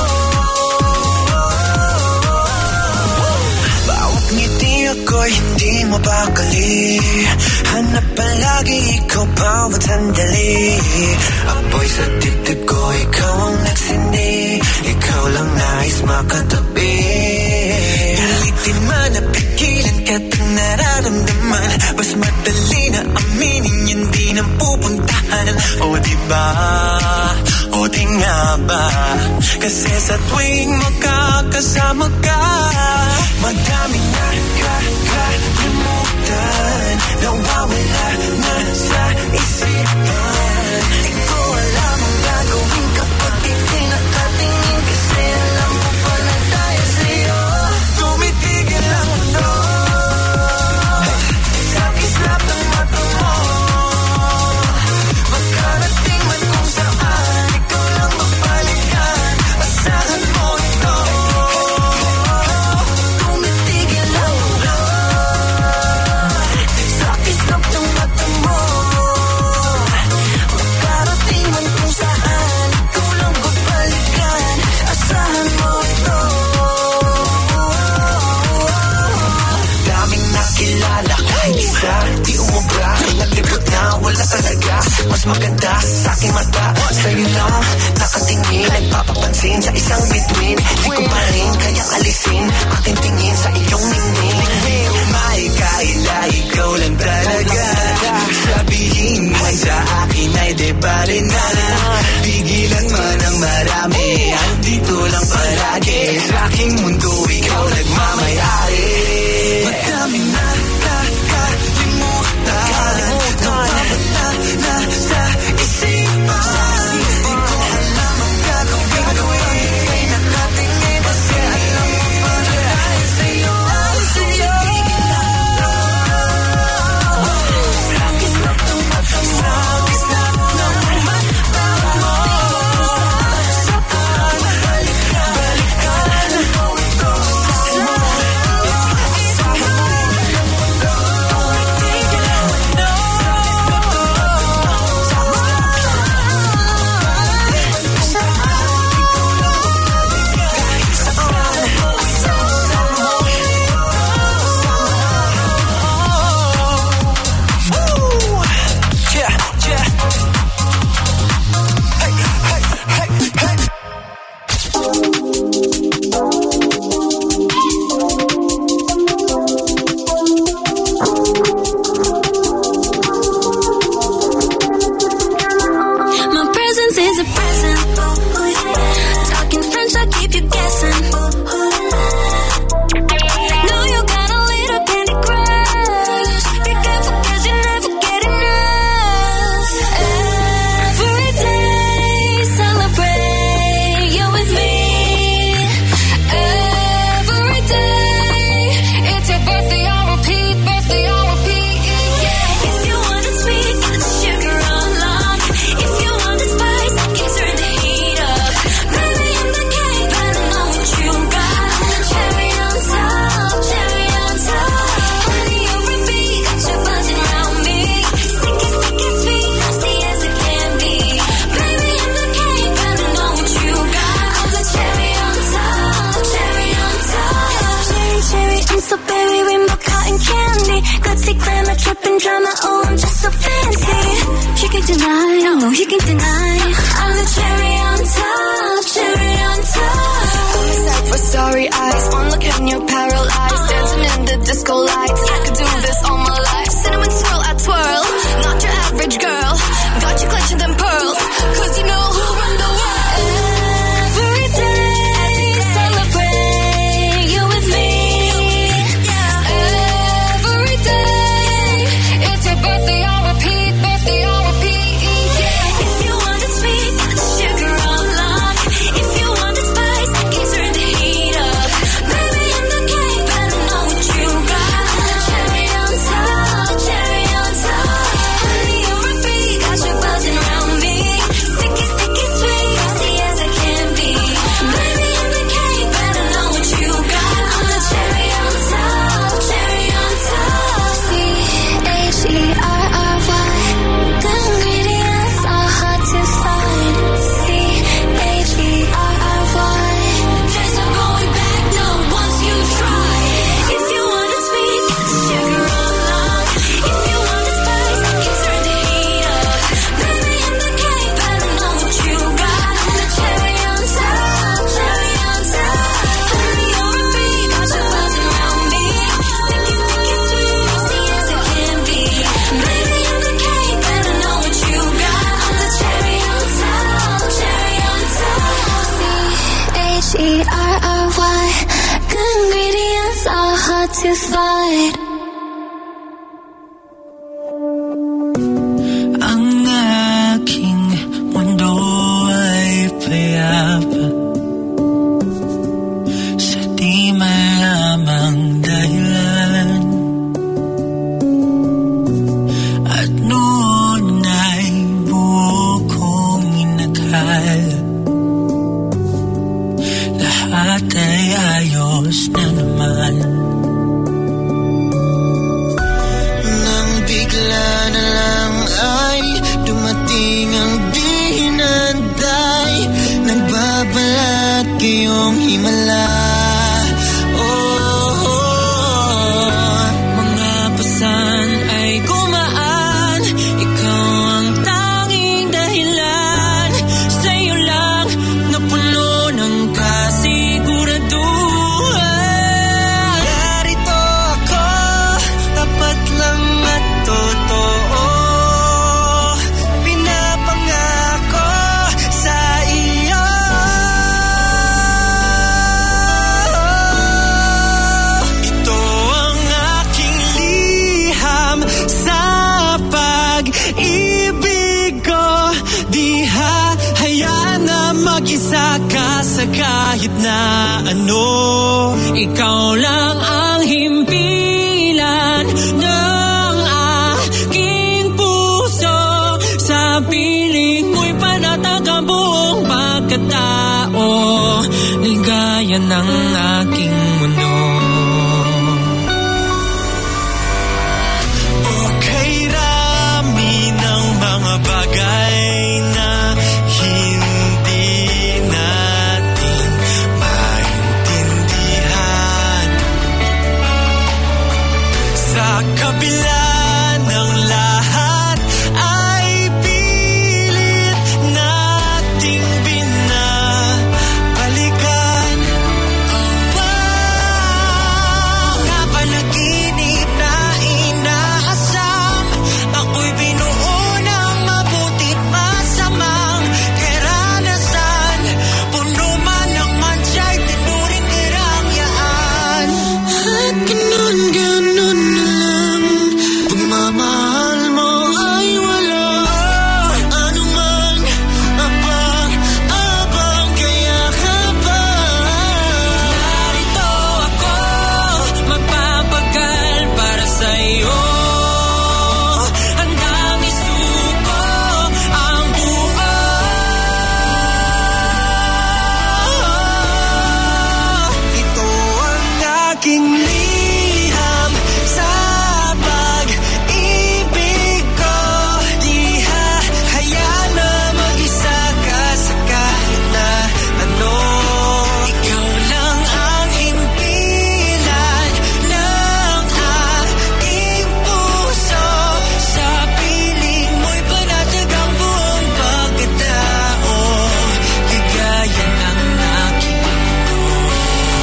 Bawat ngiti ako'y hindi mabakali, hanap palagi ikaw bawat sandali. Apoy sa dibdib ko, ikaw ang nagsindi, ikaw lang nais makatabi. Pilitin man na pigilan ka't ang nararamdaman, mas madali na aminin yun din ang pupuntahan. O diba, o di nga ba, kasi sa tuwing makakasama ka, madami na kakalimutan, nawawala na sa isipan. Di ko alam ang gagawin kapag ika'y nakatingin, kasi alam mo pa na dahil sa'yo tumitigil ang mundo. Sa kislap ng mata mo, makarating man kung saan, ikaw lang mapalikan, asahan mo ito. Tumitigil ang mundo. Sa kislap ng mata mo, makarating mas maganda sa aking mata. Sa'yo lang nakatingin, nagpapapansin sa isang bituin. Di ko pa rin kayang alisin aking tingin sa iyong ningning. May kaila, ikaw lang talaga. Sabihin mo sa akin ay di bale na. Pigilan man ang marami, andito lang palagi. Sa aking mundo, ikaw nagmamayari. Madaming nakakalimutan, nawawala na sa isipan. Di ko alam ang gagawin ko, ika'y nakatingin. Kasi alam mo pa dahil sa'yo ang sumitigil ako. Practice na tumatama, practice na namumata mo. Saan balikan, balikan ang ito sa'yo. My presence is a present. Talking French, I keep you guessing. Know you got a little candy crush. Be careful 'cause you never get enough. Every day, celebrate you with me. Every day, it's your birthday, I'll repeat, birthday, I'll repeat. Yeah. If you want it sweet, sugar on lock. If you want the spice, can turn the heat up. Baby, I'm the cake, I don't know what you got. Cherry on top, cherry on top. Honey over me, got you buzzing around me. Sticky, sticky, sweet, nasty as it can be. Baby, I'm the cake, I don't know what you got. I'm the cherry on top, cherry on top. Cherry, cherry, I'm so berry, rainbow cotton candy. Gutsy glamour, tripping drama, oh I'm just so fancy. You can deny, no, you can deny. I'm the cherry on top, cherry on top. I'm a sight for sorry eyes. One look and you're paralyzed. Dancing in the disco lights. I could do this all my life. Cinnamon swirl, I twirl. Not your average girl. Got you clutching them pearls. 'Cause you know who run the world. Every day, celebrate you with me. Every day, it's your birthday, I'll repeat, birthday, I'll repeat. Yeah. If you want it sweet, sugar on lock. If you want the spice, can turn the heat up. Baby, I'm the cake, I don't know what you got. Cherry on top, cherry on top. Honey over me, got you buzzing around me. Sticky, sticky, sweet, nasty as I can be. Baby, I'm the cake, I don't know what you got. I'm the cherry on top, cherry on top. C H E R R Y. The ingredients are hard to find. C H E R R Y. There's no going back, no, once you try. If you want it sweet, sugar on lock. If you want the spice, can turn the heat up. Baby, I'm the cake, I don't know what you got. I'm the cherry on top, cherry on top. Honey over me, got you buzzing around me. Sticky, sticky, sweet, nasty as it can be. Baby, I'm the cake, I don't know what you got. I'm the cherry on top, cherry on top. C H E R R Y. Good ingredients are hard to find. Ang aking mundo ay payapa sa di malamang dahilan. At noon ay buo kong inakala lahat ay ayos na naman. Nang bigla na lang ay dumating ang di hinanday, nagbabalat kayong himala. Oh, oh, mga pasan ay gumaan, ikaw ang tanging mag-isa ka sa kahit na ano. Ikaw lang ang himpilan ng aking puso. Sa piling mo'y panatag ang buong pagkatao. Ligaya ng aking mundo. Okay, rami ng mga bagay na hindi natin maintindihan. Sa kabila ng lahat ay pilit nating binabalikan. Wow, kapanaginip na inaasam. Ako'y binuo ng mabuti't masamang karanasan. Puno man ng mansya'y tinuring karangyaan. At ganun, ganun na lang. Pagmamahal mo ay wala. Ano man, abang, abang, kaya ka ba? Narito ako, magpapagal para sa'yo. Handang isuko ang buo. Ito ang aking liham sa pag-ibig ko. Di hahayaan na mag-isa ka sa kahit na ano. Ikaw lang ang himpilan ng aking puso. Sa piling mo'y panatag ang buong pagkatao. Ligaya ng aking mundo.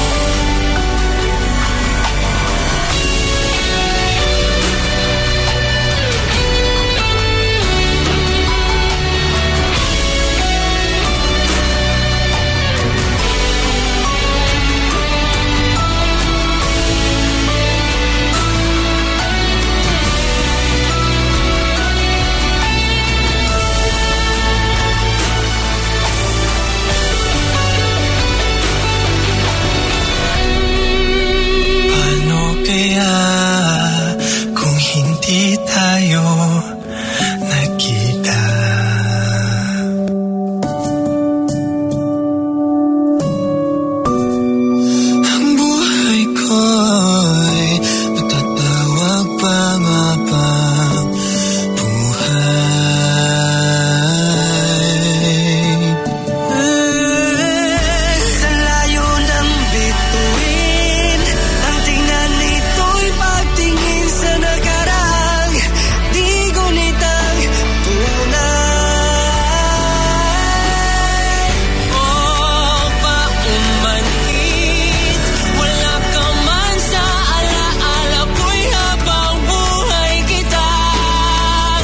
Paano kaya kung hindi tayo nagkita? Ang buhay ko'y matatawag pa nga bang buhay? Sa layo ng bituin, ang tingnan nito'y pagtingin sa nakaraan. Di gunitang tunay. O paumanhit, wala ka man sa alaala ko'y habang buhay kitang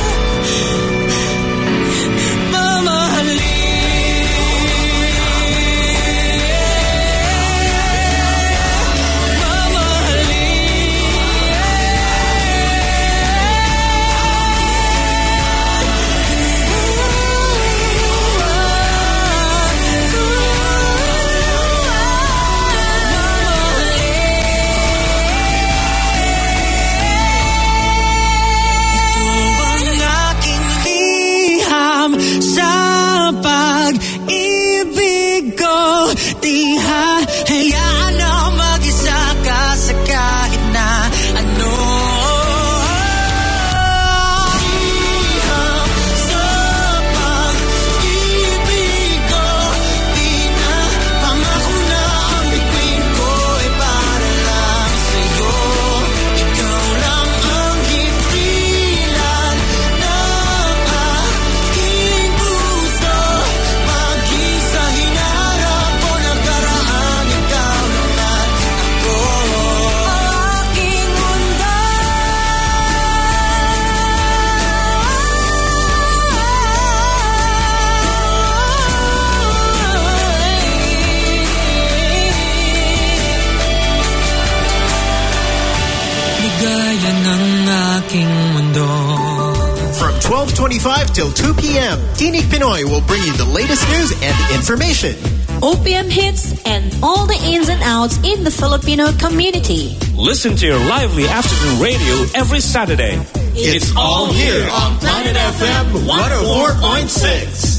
Ito ang aking liham sa pag-ibig ko. Di hahayaan na mag-isa ka sa kahit na ano. Liham sa pag-ibig ko. Di na pangako na ang bituin ko ay para lang sa'yo. Ikaw lang ang himpilan ng aking puso. Mag-isa hinarap ko nakaraan, ikaw twelve twenty-five till two p.m., Tinig Pinoy will bring you the latest news and information. O P M hits and all the ins and outs in the Filipino community. Listen to your lively afternoon radio every Saturday. It's, it's all here on Planet F M one oh four point six.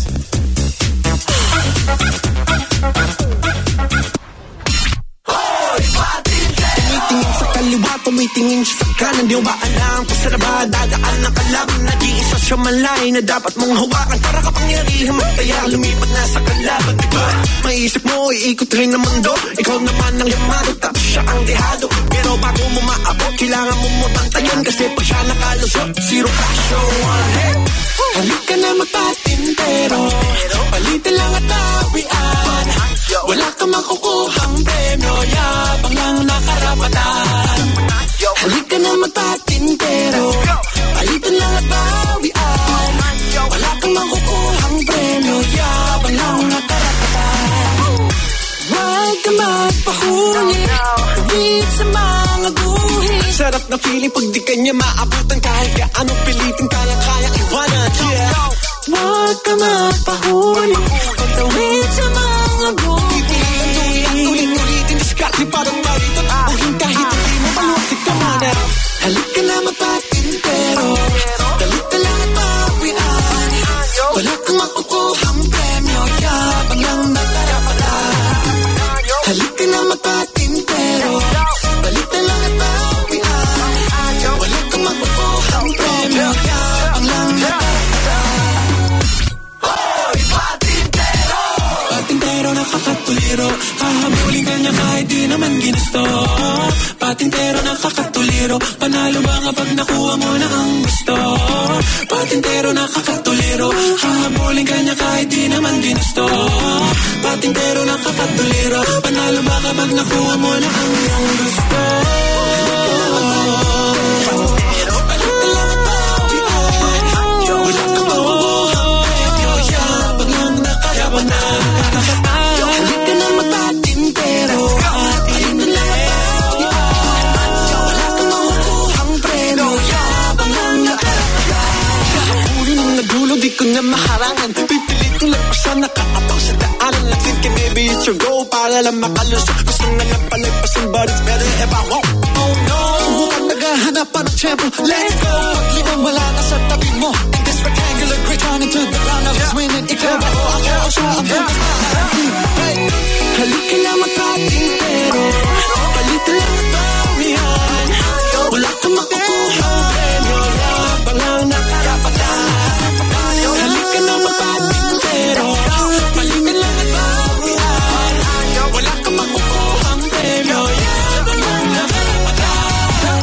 Tumitingin sa kaliwa, tumitingin sa kanan, di ba alam kung saan ba dadaan ang kalaban? Nag-iisa siya malay na dapat mong hawakan para kapangyarihan magtaya, lumipat na sa kalaban. Diba? Maisip mo, iikot rin ang mundo, ikaw naman ang yamado, tapos siya ang dehado. Pero bago mo maabot, kailangan mo mabantayan, kasi pag siya nakalusot, zero cash, one hit. Halika na magpatintero, palitin lang at tawian. Wala ka makukuhang premyo, yabang lang nakarapatan. Halika na magpatintero, palitin lang at bawian. Wala ka makukuhang premyo, yabang lang nakarapatan. Huwag ka magpahuli, tawid sa mga guhit. Sarap na feeling pag di kanya maabutan, kahit gaano pilitin kaya-kaya iwanan. Yeah. Huwag ka magpahuli, pagtawid sa mga guhit. Ulit-ulitin, diskarte parang mariton. Buhin kahit hindi mo malutik ka mana. Halika na magpatintero, dalit na lang at bawian. Wala kang makukuhang premyo, yabang lang nakarapatan. Halika na magpatintero, dalit na lang at bawian. Wala kang makukuhang premyo, yabang lang nakarapatan. Hoy, patintero! Patintero nakakatuliro, hahabulin ka niya kahit di naman ginusto. Patintero nakakatuliro, panalo ba kapag nakuha mo na ang gusto? Patintero nakakatuliro, hahabulin ka niya kahit di naman ginusto. Patintero nakakatuliro, panalo ba kapag nakuha mo na ang iyong gusto? Halika na magpatintero, palitin lang at bawian. Wala kang makukuhang preno, yabang lang nakarapatan. Kahapunin ang nagulo, di ko na maharangan. Pipilit kong lagpasan, nakaataw sa daanan. Latin ka, maybe it's your goal, para lang makalusok. Gusto nga lang palagpasan, but it's better if I won't. Oh no, mukhang naghahanap pa ng tiyempo. Let's go, pag-ibang wala na sa tabi mo. And this rectangular grid running to the ground, I was winning. Ikaw ba o ako o siya ang focus na. Halika na magpatintero, palitin lang at bawian. Wala kang makukuhang premyo, yabang lang nakarapatan. Halika na magpatintero, palitin lang at bawian. Wala kang makukuhang premyo, yabang lang nakarapatan.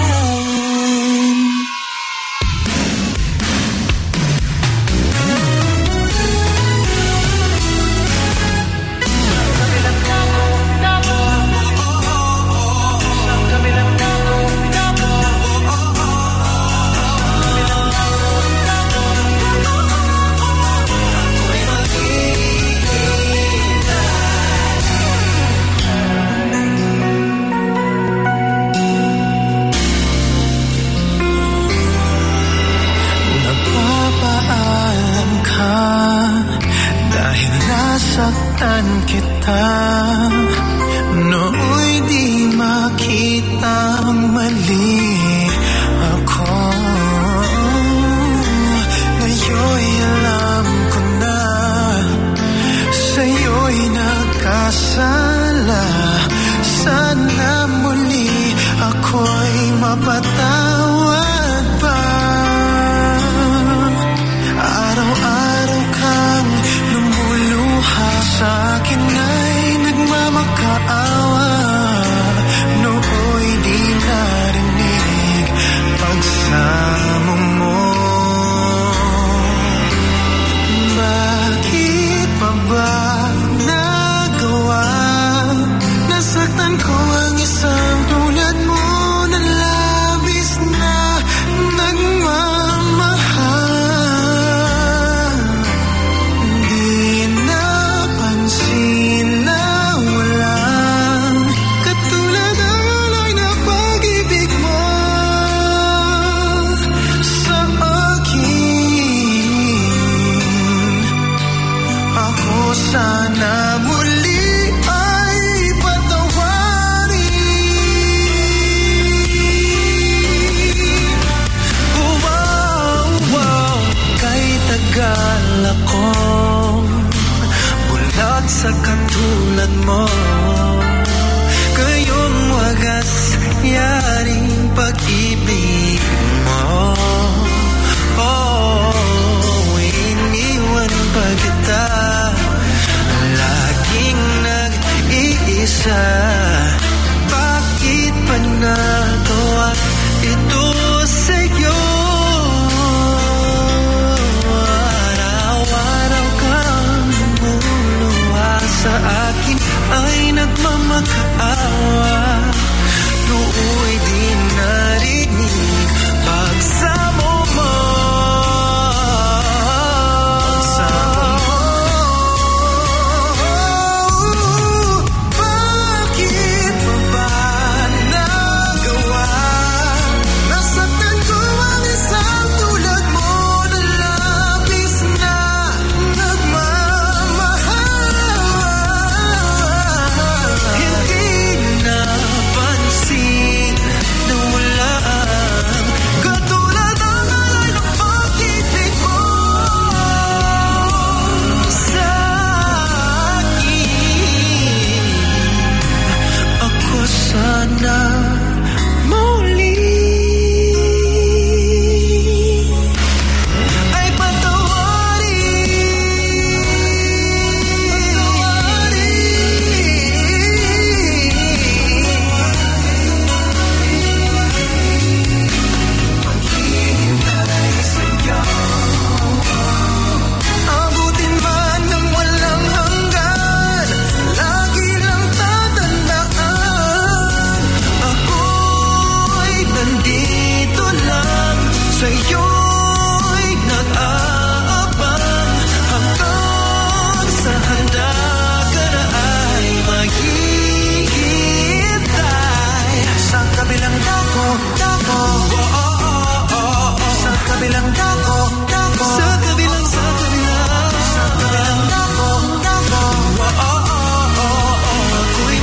Nasaktan kita, nooy di makita ang mali ako. Ngayon'y alam ko na, sa'yo'y nagkasala. Sana muli ako'y mapatawad pa. Araw-araw kang lumuluha, sa'kin ay nagmamakaawa. Nooy di narinig pagsamo mo. Bakit pa ba nagawa? Nasaktan ko ang isang tulad mo na labis na. tulad mo. Ngayong wagas yaring pag-ibig mo. Oh, iniwan pa kita, laging nag-iisa. Bakit pa nagawa ito sa'yo? Araw-araw kang bumuluha sa akin, ay nagmamakaawa. Nooy di narinig pagsamo mo. Bakit mo ba nagawa? Nasaktan ko ang isang tulad mo na labis na nagmamahal. Hindi napansin na wala ang katulad ang alay ng pag-ibig mo sa akin. Ako sana muli ay abutin man ng walang hanggan, lagi lang tatandaan. Ako'y nandito lang sa'yo'y nag-aabang, hanggang sa handa ka na ay maghihintay. Sa kabilang dako, dako, sa kabilang dako, dako, sa kabilang, sa kabilang, sa kabilang dako, dako, ako'y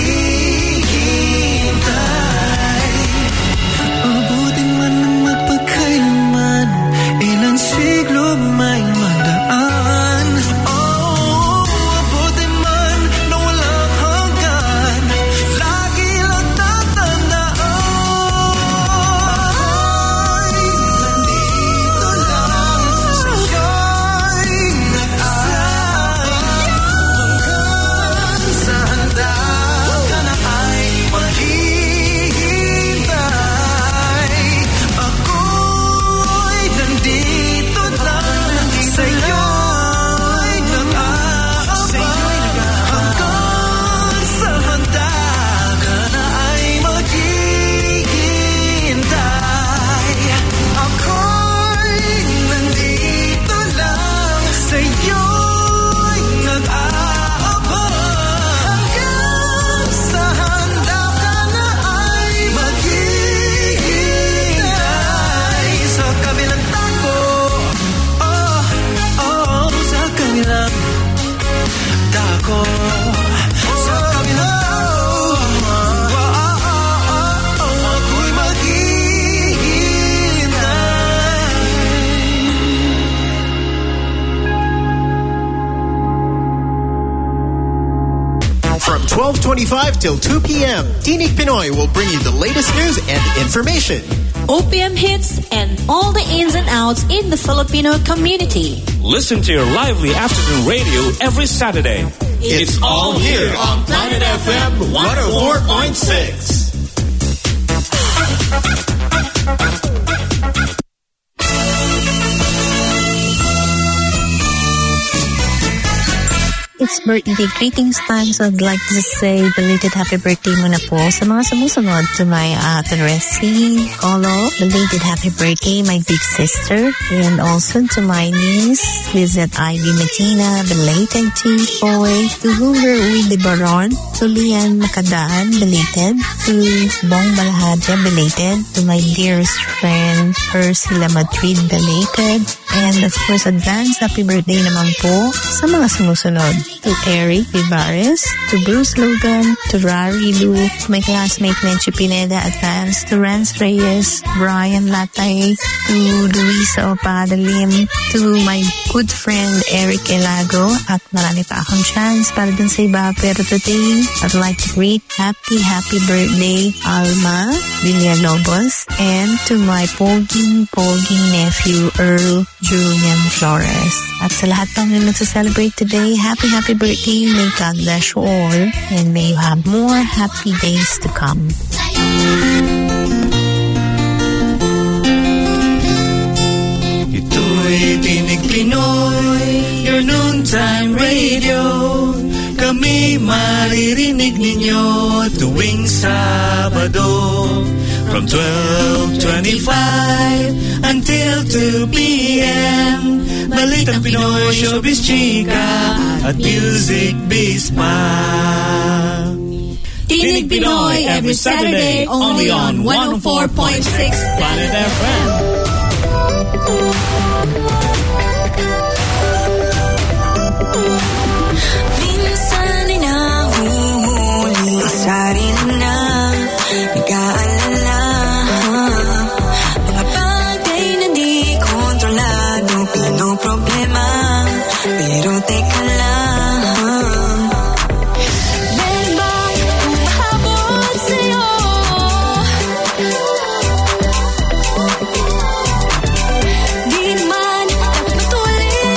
maghihintay. Abutin man ng magpagkailanman, ilang siglo may magdaan. Oh, abutin man na walang hanggan, lagi lang tatandaan. Ako'y nandito lang sa'yo'y nag-aabang, hanggang sa handa ka na ay maghihintay. Ako'y nandito lang sa'yo'y nag-aabang, hanggang sa handa ka na ay maghihintay. Ako'y nandito lang sa'yo'y nag-aabang, hanggang sa handa ka na ay maghihintay. Sa kabilang dako, oh, oh, sa kabilang dako, sa kabilang dako, ako'y maghihintay. From twelve twenty-five till two p.m., Tinig Pinoy will bring you the latest news and information. O P M hits and all the ins and outs in the Filipino community. Listen to your lively afternoon radio every Saturday. It's all here on Planet F M one oh four point six. It's birthday greetings time, so I'd like to say belated happy birthday muna po sa mga sumusunod. To my Ate Resi Colo, belated happy birthday, my big sister. And also to my niece, Lizette Ivy Medina, belated Chifoy. To Hoover Willie Baron, to Lian Macadaan, belated. To Bong Balahadja, belated. To my dearest friend, Ursula Madrid, belated. And of course, advance happy birthday naman po sa mga sumusunod. To Eric Vivares, to Bruce Logan, to Rari Lu, to my classmate Menchi Pineda, advance, to Rance Reyes, Brian Latay, to Luisa Opada Lim, to my good friend Eric Elago, at marami pa akong chance para dun sa iba. Pero today, I'd like to greet happy, happy birthday, Alma Villalobos, and to my poging, poging nephew, Earl Julian Flores. At sa lahat ng nagsa-celebrate today, happy, happy birthday. May God bless you all, and may you have more happy days to come. Ito'y Tinig Pinoy, your noontime radio. Kami maririnig ninyo tuwing Sabado from twelve twenty-five until two p.m. Balitang Pinoy, showbiz, chika at music biz pa. Tinig Pinoy every Saturday only on one oh four point six Planet F M. Minsan ay nahuhuli sa rin na nag-aalala. Mga bagay na di kontrolado, pinoproblema, pero teka lang. Meron bang umahabol sa'yo? Di naman dapat matuloy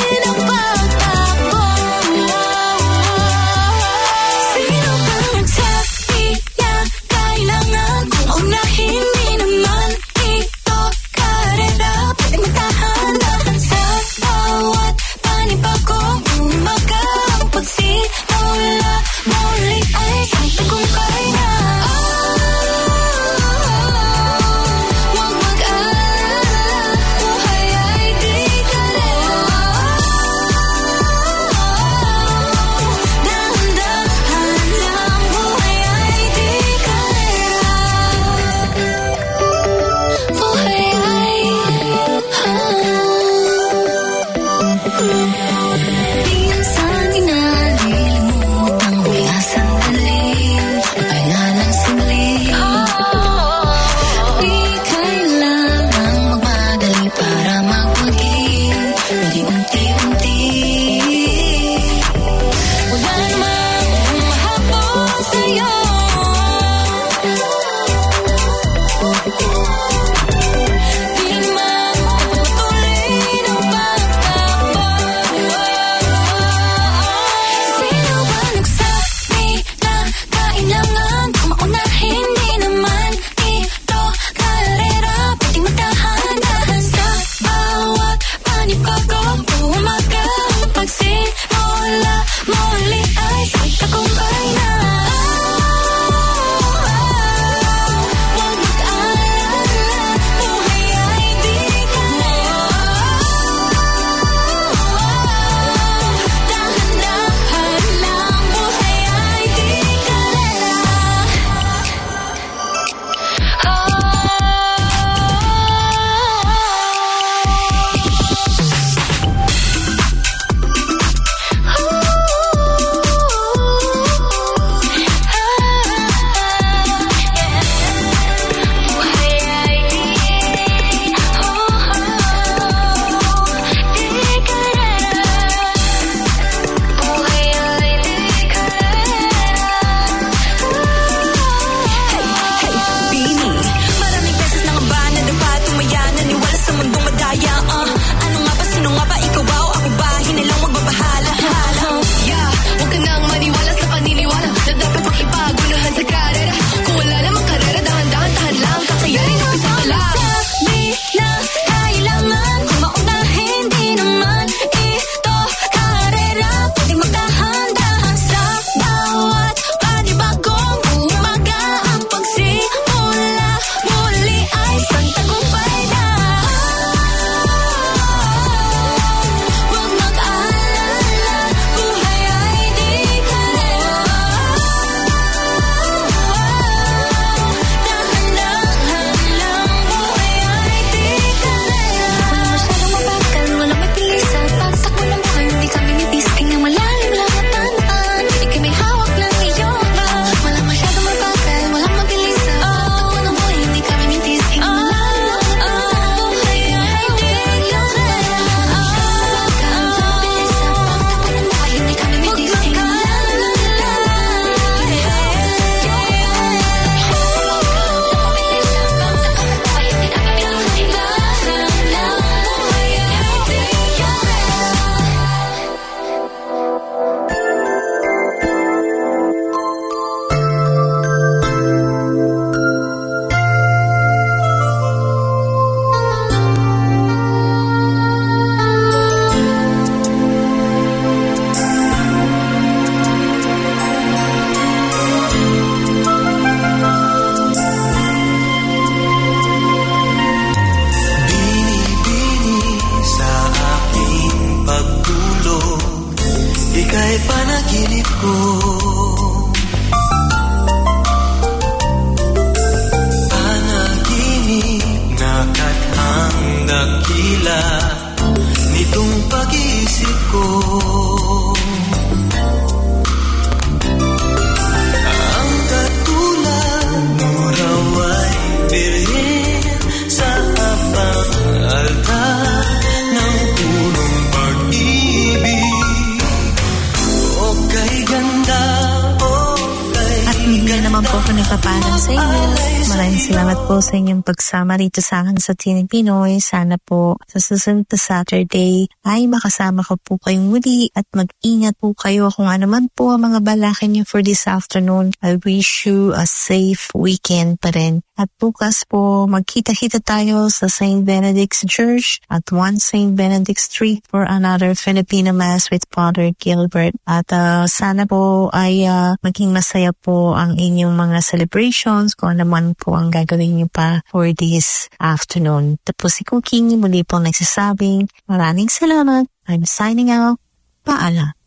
naman po ako nagpapalang sa inyo. Maraming salamat po sa inyong pagsama rito sa akin sa Tinig Pinoy. Sana po sa susunod na Saturday ay makasama ko po kayong muli at mag-ingat po kayo kung ano man po ang mga balakin niyo for this afternoon. I wish you a safe weekend pa rin. At bukas po, magkita-kita tayo sa Saint Benedict's Church at one Saint Benedict Street for another Filipino Mass with Father Gilbert. At uh, sana po ay uh, maging masaya po ang inyong mga celebrations kung ano man po ang gagawin niyo pa for this afternoon. Tapos si Cooking muli po nagsasabing maraming salamat. I'm signing out. Paalam.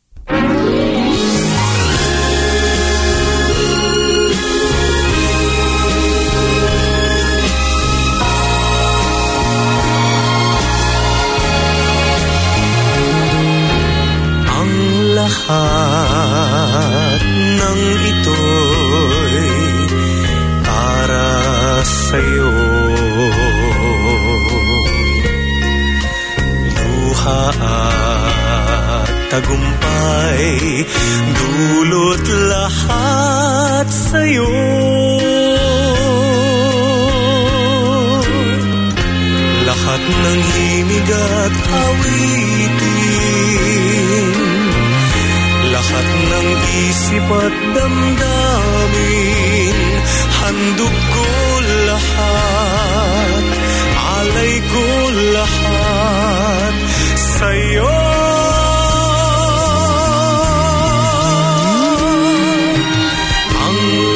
Lahat ng ito'y para sa'yo. Luha at tagumpay, dulot lahat sa'yo. Lahat ng himig at awitin, lahat ng isip at damdamin, handog ko lahat, alay ko lahat sa'yo. Ang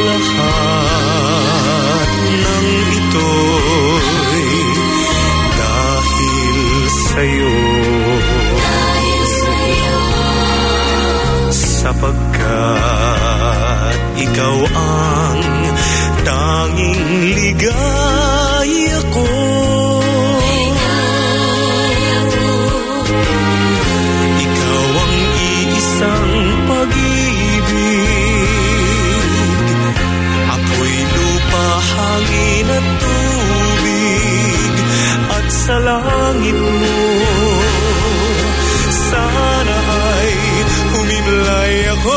lahat ng ito'y dahil sa'yo. Sapagkat ikaw ang tanging ligaya ko. Ikaw ang iisang pag-ibig, apoy, lupa, hangin at tubig, at sa langit mo sana ay humimlay ako.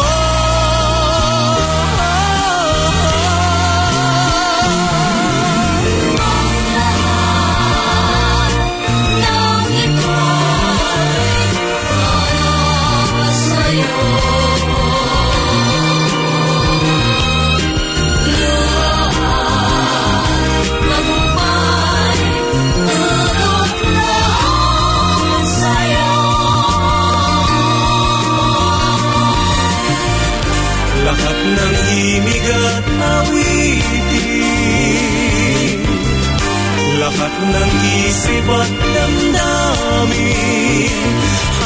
Lahat ng himig at awitin, lahat ng isip at damdamin,